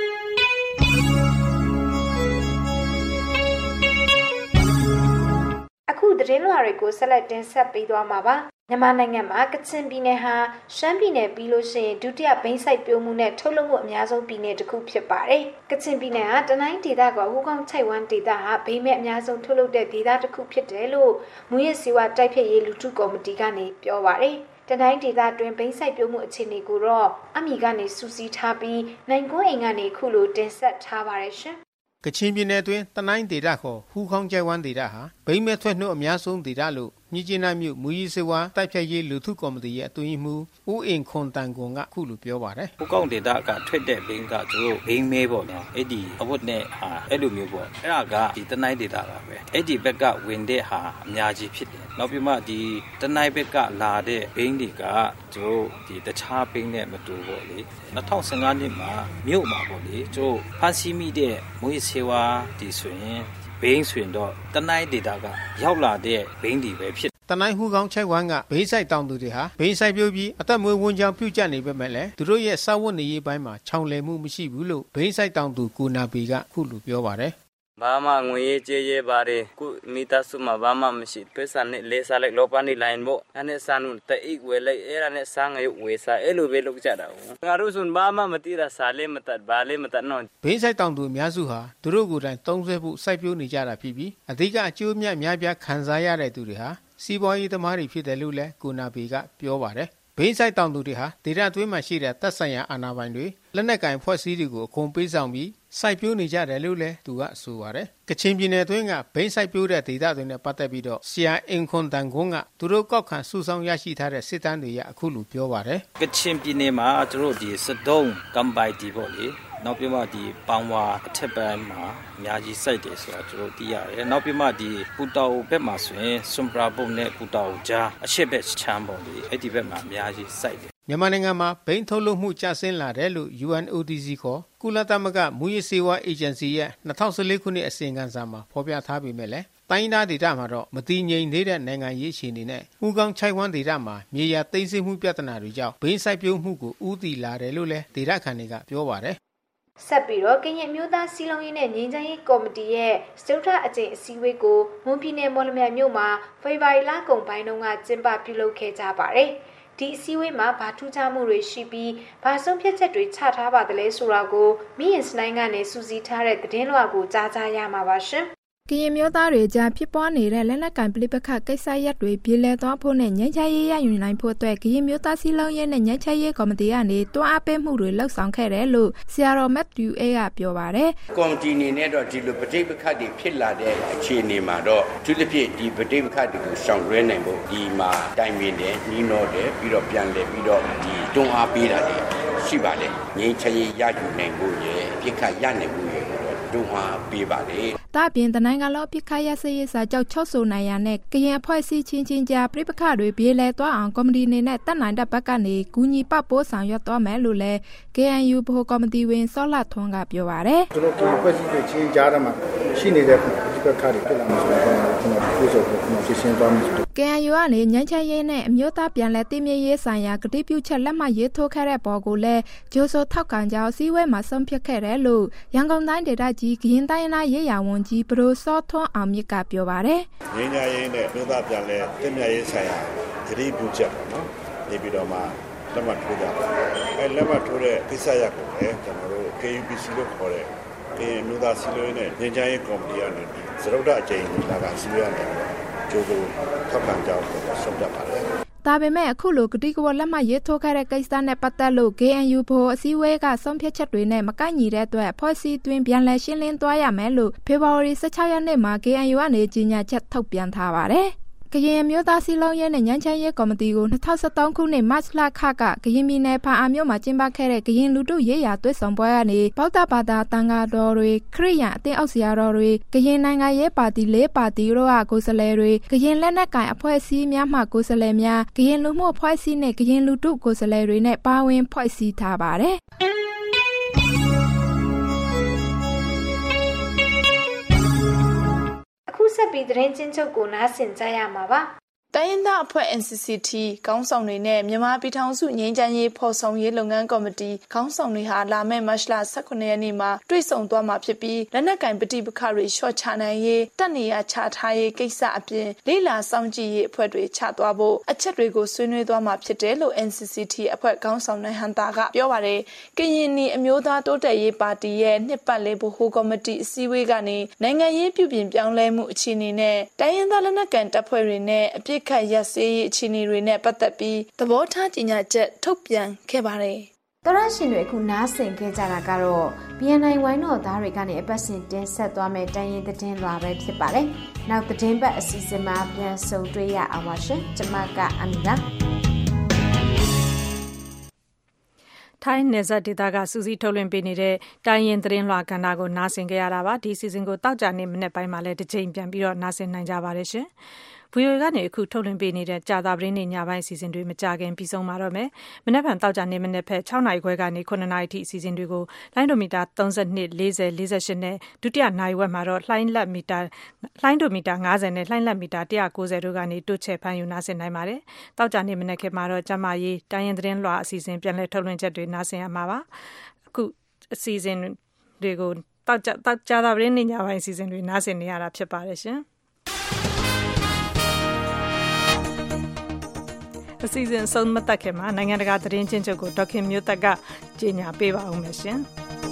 အခုသတင်းလွှာတွေကိုဆက်လက်တင်ဆက်ပေးသွားမှာပါမြန်မာနိုင်ငံမှာကချင်ပြည်နယ်ဟာရှမ်းပြည်နယ်ပြီးလို့ရှိရင်ဒုတိယဘိန်းစိုက်ပျိုးမှုနဲ့ထုတ်လုပ်မှုအများဆုံးပြည်နယ်တစ်ခုဖြစ်ပါတယ်။ကချင်ပြည်နယ်ဟာတနိုင်းဒေသကဟူးကောင်းချိုက်ဝမ်ဒေသဟာဘိန်းမဲ့အများဆုံးထုတ်လုပ်တဲ့ဒေသတစ်ခုဖြစ်တယ်လို့မူရစ်စေဝါတိုက်ဖျက်ရေးလူထုကော်မတီကနေပြောပါတယ်။တနိုင်းဒေသတွင်ဘိန်းစိုက်ပျိုးမှုအခြေအနေကိုတော့အမီကနေစူးစီးထားပြီးနိုင်ကွန်းအိမ်ကနေခုလိုတင်ဆက်ထားပါတယ်ရှင်ကချင်ပြည်နယ်တွင်တနိုင်းဒေသခေါ်ဟူးခေါင်းကျဲဝမ်ဒေသဟာဘိန်းမဲ့ထွက်နှုတ်အများဆုံးဒေသလို့မြစ်ကြီးနားမြို့မူရီစေဝါတိုက်ဖြတ်ရေးလူထုကော်မတီရဲ့အတွင်းရေးမှူးဦးအင်ခွန်တန်ကွန်ကခုလိုပြောပါတယ်ဟူးခေါင်းဒေသကထွက်တဲ့ဘိန်းကသူတို့ဘိန်းမဲပေါ့နော်အဲ့ဒီအဝတ်နဲ့အဲ့လိုမျိုးပေါ့အဲ့ဒါကဒီတနိုင်းဒေသပါပဲအဲ့ဒီဘက်ကဝင်တဲ့ဟာအများကြီးဖြစ်တယ်နောက်ပြီးမှဒီတနိုင်းဘက်ကလာတဲ့ဘိန်းတွေကသူတို့ဒီတခြားဘိန်းနဲ့မတူပေါ့လေ2015နှစ်မှာမြို့မှာပေါ့လေသူတို့ဖမ်းဆီးမိတဲ့မူရီစေဝါဒီဆိုရင်ဘိန်းဆိုရင်တော့တနိုင်းဒေတာကရောက်လာတဲ့ဘိန်းတွေပဲဖြစ်တနိုင်းဟူးကောင်းချိုက်ဝမ်ကဘိန်းဆိုင်တောင်သူတွေဟာဘိန်းဆိုင်ပြိုးပြီးအသက်မွေးဝမ်းကြောင်းပြုကျနေပေမဲ့လည်းသူတို့ရဲ့စာဝတ်နေရေးပိုင်းမှာချောင်လည်မှုမရှိဘူးလို့ဘိန်းဆိုင်တောင်သူကိုနာပီကခုလိုပြောပါတယ်ဘာမှငွေကြေးရပါတယ်ကုမိသားစုမှာဘာမှမရှိပစ္စနဲ့လေးစားလိုက်လောပန်းနေလိုင်းဖို့အဲ့နဲ့စားနုတိတ်ဝယ်လိုက်အဲ့ဒါနဲ့စားငရုတ်ဝယ်စားအဲ့လိုပဲလုပ်ကြတာငါတို့ဆိုဘာမှမသိတာစားလေးမတတ်ဘာလေးမတတ်နော်ဘိန်းဆိုင်တောင်သူအများစုဟာသူတို့ကိုယ်တိုင်သုံးဆွဲဖို့စိုက်ပျိုးနေကြတာဖြစ်ပြီးအဓိကအကျိုးအမြတ်များပြားခံစားရတဲ့သူတွေဟာစီးပွားရေးသမားတွေဖြစ်တယ်လို့လည်းကိုနာပီကပြောပါတယ်ဘိန်းဆိုင်တောင်သူတွေဟာဒေသအတွင်းမှာရှိတဲ့တပ်ဆိုင်ရာအာဏာပိုင်တွေလက်နက်ကင်ဖွဲ့စည်းတွေကိုအခွန်ပေးဆောင်ပြီးစိုက်ပျိုးနေကြတယ်လို့လည်းသူကဆိုပါတယ်ကချင်ပြည်နယ်အတွင်းကဘိန်းစိုက်ပျိုးတဲ့ဒေသတွေနဲ့ပတ်သက်ပြီးတော့ဆရာအင်ခွန်တန်ကွန်းကသူတို့ကောက်ခံစုဆောင်းရရှိထားတဲ့စစ်တမ်းတွေရအခုလိုပြောပါတယ်ကချင်ပြည်နယ်မှာသူတို့ဒီစတုံးကမ်ပိုင်တီပေါ့လေနောက်ပြီးမှဒီပောင်ဝါအထက်ပိုင်းမှာအများကြီးစိုက်တယ်ဆိုတာကျွန်တော်သိရတယ်နောက်ပြီးမှဒီပူတောင်ဘက်မှာဆိုရင်စွန်ပရာပုံနဲ့ပူတောင်ကြားအရှေ့ဘက်ချမ်းပေါ့လေအဲ့ဒီဘက်မှာအများကြီးစိုက်တယ်မြန်မာနိုင်ငံမှာဘိန်းထုတ်လုပ်မှုကျဆင်းလာတယ်လို့ UNODC ခေါ်ကုလသမဂ္ဂမူရစ်စေဝါအေဂျင်စီရဲ့2014ခုနှစ်အစီရင်ခံစာမှာဖော်ပြထားပေမဲ့လည်းတိုင်းဒေသဒေသမှာတော့မတည်ငြိမ်နေတဲ့နိုင်ငံရေးအခြေအနေနဲ့ဟူးကောင်းချိုက်ဝမ်ဒေသမှာမြေယာသိမ်းဆည်းမှုပြဿနာတွေကြောင့်ဘိန်းစိုက်ပျိုးမှုကိုဦးတည်လာတယ်လို့လည်းဒေသခံတွေကပြောပါတယ်ဆက်ပြီးတော့ကရင်မျိုးသားစီလုံးရေးနဲ့ငြိမ်းချမ်းရေးကော်မတီရဲ့စတုထအကြိမ်အစည်းအဝေးကိုမွန်ပြည်နယ်မော်လမြိုင်မြို့မှာဖေဖော်ဝါရီလကုန်ပိုင်းတုန်းကကျင်းပပြုလုပ်ခဲ့ကြပါတယ်ဒီအစည်းအဝေးမှာဘာထူးခြားမှုတွေရှိပြီးဘာဆုံးဖြတ်ချက်တွေချထားပါသလဲဆိုတာကိုမိရင်စနိုင်းကနေစူးစီးထားတဲ့သတင်းလွှာကိုကြားကြရမှာပါရှင်ကရင်မျိုးသားတွေကြားဖြစ်ပွားနေတဲ့လက်နက်ကင်ပဋိပက္ခကိစ္စရပ်တွေပြေလည်သွားဖို့နဲ့ငြိမ်းချမ်းရေးရယူနိုင်ဖို့အတွက်ကရင်မျိုးသားစီလုံးရေးနဲ့ငြိမ်းချမ်းရေးကော်မတီကနေတွန်းအားပေးမှုတွေလှုပ်ဆောင်ခဲ့တယ်လို့ဆရာတော်မက်သျူအေးကပြောပါတယ်။ကော်မတီအနေနဲ့တော့ဒီလိုပဋိပက္ခတွေဖြစ်လာတဲ့အခြေအနေမှာတော့သူတစ်ဖြစ်ဒီပဋိပက္ခတွေကိုရှောင်လွှဲနိုင်ဖို့ဒီမှာတိုင်ပင်တယ်နှီးနှောတယ်ပြီးတော့ပြန်လည်ပြီးတော့ဒီတွန်းအားပေးတာတွေရှိပါလေ။ငြိမ်းချမ်းရေးရယူနိုင်ဖို့ရဲ့ပြစ်ခတ်ရနိုင်ဖို့ရဲ့တွန်းအားပေးပါလေ။ဒါပြင်တနိုင်ငံလုံးပြစ်ခတ်ရစရေးစာချုပ်ချုပ်ဆိုနိုင်ရတဲ့ကရင်အဖွဲ့အစည်းချင်းကြားပြိပခတွေပြေလည်သွားအောင်ကော်မတီနေနဲ့တက်နိုင်တဲ့ဘက်ကနေကူညီပပိုးဆောင်ရွက်သွားမယ်လို့လည်း KNU ဗဟိုကော်မတီဝင်စောလှထွန်းကပြောပါတယ်။ကျွန်တော်ဒီအဖွဲ့အစည်းတွေချင်းကြားထဲမှာရှိနေတဲ့ပြိပခတွေဖြစ်လာမှာဆိုတော့ကျွန်တော်ဒီဆိုတော့ကျွန်တော်ရှင်းသွားမယ်။ KNU ကနေငြိမ်းချမ်းရေးနဲ့အမျိုးသားပြန်လည်တည်မြဲရေးဆိုင်ရာကတိပြုချက်လက်မှတ်ရေးထိုးခဲ့တဲ့ပေါ်ကိုလည်းဂျိုဆိုထောက်ခံကြောင်းစည်းဝေးမှာဆုံးဖြတ်ခဲ့တယ်လို့ရန်ကုန်တိုင်းဒေသကြီးကရင်တိုင်းသားရေးရာဝန်ကြီးပရိုစောထွန်းအောင်မြင့်ကပြောပါတယ်။ငြိမ်းချမ်းရေးနဲ့အမျိုးသားပြန်လည်တည်မြဲရေးဆိုင်ရာကတိပြုချက်ပေါ့နော်။ဒီပြီးတော့မှလက်မှတ်ထိုးကြတယ်။အဲလက်မှတ်ထိုးတဲ့ကိစ္စရပ်ကိုလည်းကျွန်တော်တို့ KUPC လို့ခေါ်တဲ့ကရင်လူသားစီလိုနဲ့ငင်းချမ်းရေးကော်မတီကနေစရုပ်ဒအကျဉ်းလာကစီလိုရတယ်ကျိုးကိုထောက်ခံကြောင်းဆုံးဖြတ်ပါတယ်ဒါပေမဲ့အခုလိုကတိကဝတ်လက်မှတ်ရေးထိုးခဲ့တဲ့ကိစ္စနဲ့ပတ်သက်လို့ KNU ဘို့အစည်းအဝေးကဆုံးဖြတ်ချက်တွေနဲ့မကိုက်ညီတဲ့အတွက်ဖွဲ့စည်းသွင်းပြန်လည်ရှင်းလင်းသွားရမယ်လို့ဖေဖော်ဝါရီ16ရက်နေ့မှာ KNU ကနေကြေညာချက်ထုတ်ပြန်ထားပါတယ်။ကရင်မျိုးသားစီလုံးရဲနဲ့ညှဉ်းချမ်းရေးကော်မတီကို2013ခုနှစ်မတ်လခကကရင်ပြည်နယ်ဖာအာမြို့မှာကျင်းပခဲ့တဲ့ကရင်လူထုရေးရာသွေးဆောင်ပွဲကနေဗုဒ္ဓဘာသာတန်ဃာတော်တွေခရစ်ယာန်အသင်းအောက်ဆရာတော်တွေကရင်နိုင်ငံရေးပါတီ၄ပါတီတို့ကကိုယ်စားလှယ်တွေကရင်လက်နက်ကိုင်အဖွဲ့အစည်းများမှကိုယ်စားလှယ်များကရင်လူမှုအဖွဲ့အစည်းနဲ့ကရင်လူထုကိုယ်စားလှယ်တွေနဲ့ပါဝင်ဖွဲ့စည်းထားပါတယ်အခုဆက်ပြီးသတင်းချင်းချုပ်ကိုနားဆင်ကြရမှာပါတိုင်းရင်းသားအဖွဲ့ NCCT ခေါင်းဆောင်တွေနဲ့မြန်မာပြည်ထောင်စုငြိမ်းချမ်းရေးဖော်ဆောင်ရေးလုပ်ငန်းကော်မတီခေါင်းဆောင်တွေဟာလာမယ့်မတ်လ18ရက်နေ့မှာတွေ့ဆုံသွားမှာဖြစ်ပြီးလက်နက်ကင်ပဋိပက္ခတွေလျှော့ချနိုင်ရေးတပ်နေရာချထားရေးကိစ္စအပြင်လေးလာစောင့်ကြည့်ရေးအဖွဲ့တွေချသွားဖို့အချက်တွေကိုဆွေးနွေးသွားမှာဖြစ်တယ်လို့ NCCT အဖွဲ့ခေါင်းဆောင်နိုင်ဟန်တာကပြောပါတယ်။ကရင်နီအမျိုးသားတိုးတက်ရေးပါတီရဲ့နှစ်ပတ်လည်ဗဟိုကော်မတီအစည်းအဝေးကနေနိုင်ငံရေးပြုပြင်ပြောင်းလဲမှုအခြေအနေနဲ့တိုင်းရင်းသားလက်နက်ကန်တပ်ဖွဲ့တွေနဲ့အပြစ်ခတ်ရပ်စဲရေးအခြေအနေတွေနဲ့ပတ်သက်ပြီးသဘောထားကြေညာချက်ထုတ်ပြန်ခဲ့ပါတယ်။တော်ရရှင်တွေအခုနားဆင်ခဲ့ကြတာကတော့ BNI ဝိုင်းတော်သားတွေကနေအပတ်စဉ်တင်ဆက်သွားမယ့်တိုင်းရင်းသတင်းလွှာပဲဖြစ်ပါတယ်။နောက်သတင်းပတ်အစီအစဉ်မှာပြန်ဆုံတွေ့ရအောင်ပါရှင်။ကျွန်မကအမီလာထိုင်းနယ်စပ်ဒေသကစူးစီးထုတ်လွှင့်ပေးနေတဲ့တိုင်းရင်းသတင်းလွှာကဏ္ဍကိုနားဆင်ကြရတာပါဒီစီစဉ်ကိုတောက်ကြနေမနေ့ပိုင်းမှာလည်းတစ်ချိန်ပြန်ပြီးတော့နားဆင်နိုင်ကြပါတယ်ရှင်VOA ကနေအခုထုတ်လွှင့်ပေးနေတဲ့ကြာသပတေးနေ့ညပိုင်းအစီအစဉ်တွေမကြခင်ပြီးဆုံးပါတော့မယ်မနေ့ကတောက်ကြနေမနေ့ဖက်6နာရီခွဲကနေ9နာရီထိအစီအစဉ်တွေကိုလိုင်းဒိုမီတာ32 40 48နဲ့ဒုတိယနိုင်ဝက်မှာတော့လိုင်းဒိုမီတာ50နဲ့လိုင်းလက်မီတာ190တို့ကနေတိုးချဲ့ဖမ်းယူနားဆင်နိုင်ပါတယ်တောက်ကြနေမနေ့ခေတ်မှာတော့ကျမကြီးတိုင်းရင်သတင်းလွှာအစီအစဉ်ပြန်လည်ထုတ်လွှင့်ချက်တွေနားဆင်ရမှာပါအခုအစီအစဉ်တွေကိုတောက်ကြသပတေးနေ့ညပိုင်းအစီအစဉ်တွေနားဆင်နေရတာဖြစ်ပါတယ်ရှင်အစီအစဉ်ဆုံးမတက်ခင်မှာနိုင်ငံတကာသတင်းချင်းချုပ်ကိုဒေါက်ခင်မျိုးသက်ကကြေညာပေးပါဦးမယ်ရှင်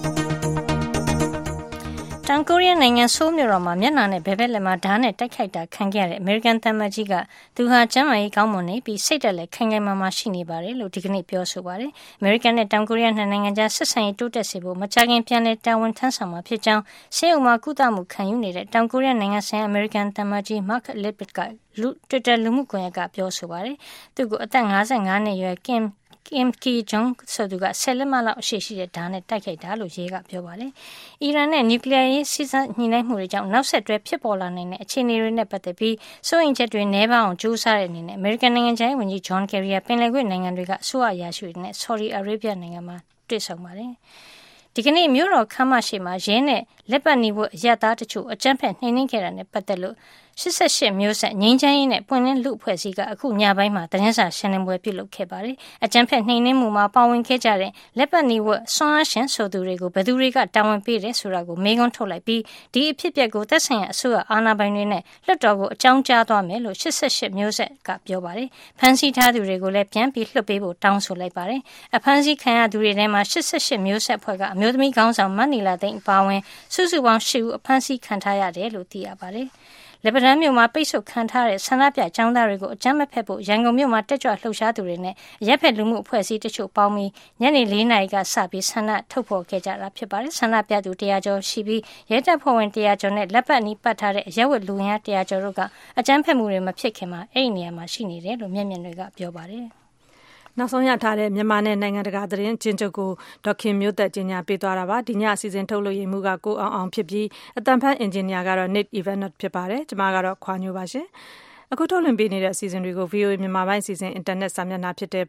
တောင်ကိုရီးယားနိုင်ငံဆိုးလ်မြို့တော်မှာမျက်နှာနဲ့ဘဲဘဲလက်မှာဓာတ်နဲ့တိုက်ခိုက်တာခံခဲ့ရတဲ့အမေရိကန်သံမတ်ကြီးကသူဟာကျန်းမာရေးကောင်းမွန်နေပြီးစိတ်တက်လက်ခိုင်ခိုင်မာမာရှိနေပါတယ်လို့ဒီကနေ့ပြောဆိုပါတယ်။အမေရိကန်နဲ့တောင်ကိုရီးယားနှစ်နိုင်ငံကြားဆက်ဆံရေးတိုးတက်စေဖို့မကြာခင်ပြန်လည်တာဝန်ထမ်းဆောင်မှာဖြစ်ကြောင်းဆေးရုံမှာကုသမှုခံယူနေတဲ့တောင်ကိုရီးယားနိုင်ငံဆိုင်ရာအမေရိကန်သံမတ်ကြီး Mark Lippert ကTwitter လူမှုကွန်ရက်ကပြောဆိုပါတယ်။သူ့ကိုအသက်55နှစ်အရွယ်Kim Ki-jong ဆိုသူက10လက်မလောက်အရှိရှိတဲ့ဓာတ်နဲ့တိုက်ခိုက်တာလို့ရဲကပြောပါတယ်။အီရန်နဲ့နျူကလ িয়ার ရေးစစ်ဆက်ညှိနှိုင်းမှုတွေကြောင့်နောက်ဆက်တွဲဖြစ်ပေါ်လာနိုင်တဲ့အခြေအနေတွေနဲ့ပတ်သက်ပြီးစိုးရိမ်ချက်တွေနှဲပါအောင်ကြိုးစားတဲ့အနေနဲ့ American နိုင်ငံခြားရေးဝန်ကြီး John Kerry ကပင်လယ်ကွေ့နိုင်ငံတွေကအစိုးရအရာရှိတွေနဲ့ Saudi Arabia နိုင်ငံမှာတွေ့ဆုံပါတယ်။ဒီကနေ့မြို့တော်ခမ်းမရှိမှာရဲနဲ့လက်ပတ်နေဖို့အရသားတချို့အကြမ်းဖက်နှိမ်နင်းခဲ့တာနဲ့ပတ်သက်လို့88မျိုးဆက်ငြိမ်းချမ်းရေးနဲ့ပွင့်လင်းလူအဖွဲ့အစည်းကအခုညပိုင်းမှာသတင်းစာရှင်းလင်းပွဲပြုလုပ်ခဲ့ပါတယ်။အကြမ်းဖက်နှိမ်နင်းမှုမှာပါဝင်ခဲ့ကြတဲ့လက်ပတ်နေဝတ်ဆွမ်းအားရှင်ဆိုသူတွေကိုဘယ်သူတွေကတာဝန်ပေးတယ်ဆိုတာကိုမေးခွန်းထုတ်လိုက်ပြီးဒီအဖြစ်အပျက်ကိုသက်ဆိုင်ရာအစိုးရအာဏာပိုင်တွေနဲ့လွှတ်တော်ကိုအကြောင်းကြားသွားမယ်လို့88မျိုးဆက်ကပြောပါတယ်။ဖမ်းဆီးထားသူတွေကိုလည်းပြန်ပြီးလွှတ်ပေးဖို့တောင်းဆိုလိုက်ပါတယ်။အဖမ်းဆီးခံရသူတွေထဲမှာ88မျိုးဆက်ဖွဲ့ကအမျိုးသမီးခေါင်းဆောင်မနီလာသိန်းအပါအဝင်စုစုပေါင်း10ဦးအဖမ်းဆီးခံထားရတယ်လို့သိရပါတယ်။လက်ပတန်းမြို့မှာပိတ်ဆို့ခံထားတဲ့ဆန္ဒပြကျောင်းသားတွေကိုအကြမ်းမဖက်ဖို့ရန်ကုန်မြို့မှာတက်ကြွလှုပ်ရှားသူတွေနဲ့ရက်ဖက်လူမှုအဖွဲ့အစည်းတချို့ပေါင်းပြီးညနေ4 နာရီကစပြီးဆန္ဒထုတ်ဖော်ခဲ့ကြတာဖြစ်ပါတယ်။ဆန္ဒပြသူ100ကျော်ရှိပြီးရဲတပ်ဖွဲ့ဝင်100ကျော်နဲ့လက်ပတ်နီးပတ်ထားတဲ့ရဲဝတ်လူရင်း100ကျော်တို့ကအကြမ်းဖက်မှုတွေမဖြစ်ခင်မှာအဲ့ဒီနေရာမှာရှိနေတယ်လို့မျက်မြင်တွေကပြောပါတယ်။နောက်ဆုံးရထားတဲ့မြန်မာနဲ့နိုင်ငံတကာသတင်းချင်းချုပ်ကိုဒေါက်ခင်မျိုးသက်ကြီးညာပေးသွားတာပါဒီညအစီအစဉ်ထုတ်လို့ရမှုကကိုအောင်ဖြစ်ပြီးအတန်ဖန်အင်ဂျင်နီယာကတော့ Nick Evanot ဖြစ်ပါတယ်ကျွန်မကတော့ခွာညိုပါရှင်အခုထုတ်လွှင့်ပေးနေတဲ့အစီအစဉ်တွေကို VOA မြန်မာပိုင်းအစီအစဉ် internet စာမျက်နှာဖြစ်တဲ့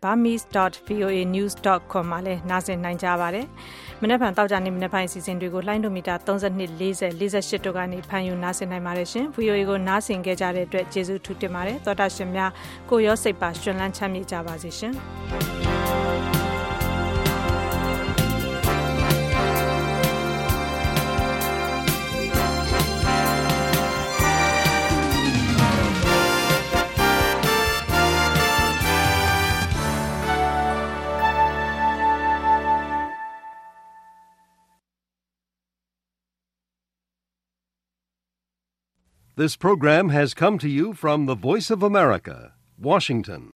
burmese.voanews.com မှာလည်းနားဆင်နိုင်ကြပါတယ်မနေ့ကတောက်ကြနေမနေ့ပိုင်းအစီအစဉ်တွေကိုလိုင်းဒိုမီတာ32 40 48တို့ကနေဖမ်းယူနားဆင်နိုင်ပါတယ်ရှင် VOA ကိုနားဆင်ခဲ့ကြတဲ့အတွက်ကျေးဇူးထူးတင်ပါတယ်သောတာရှင်များကိုရောစိတ်ပါရှင်လန်းချမ်းမြေ့ကြပါစေရှင် This program has come to you from the Voice of America, Washington.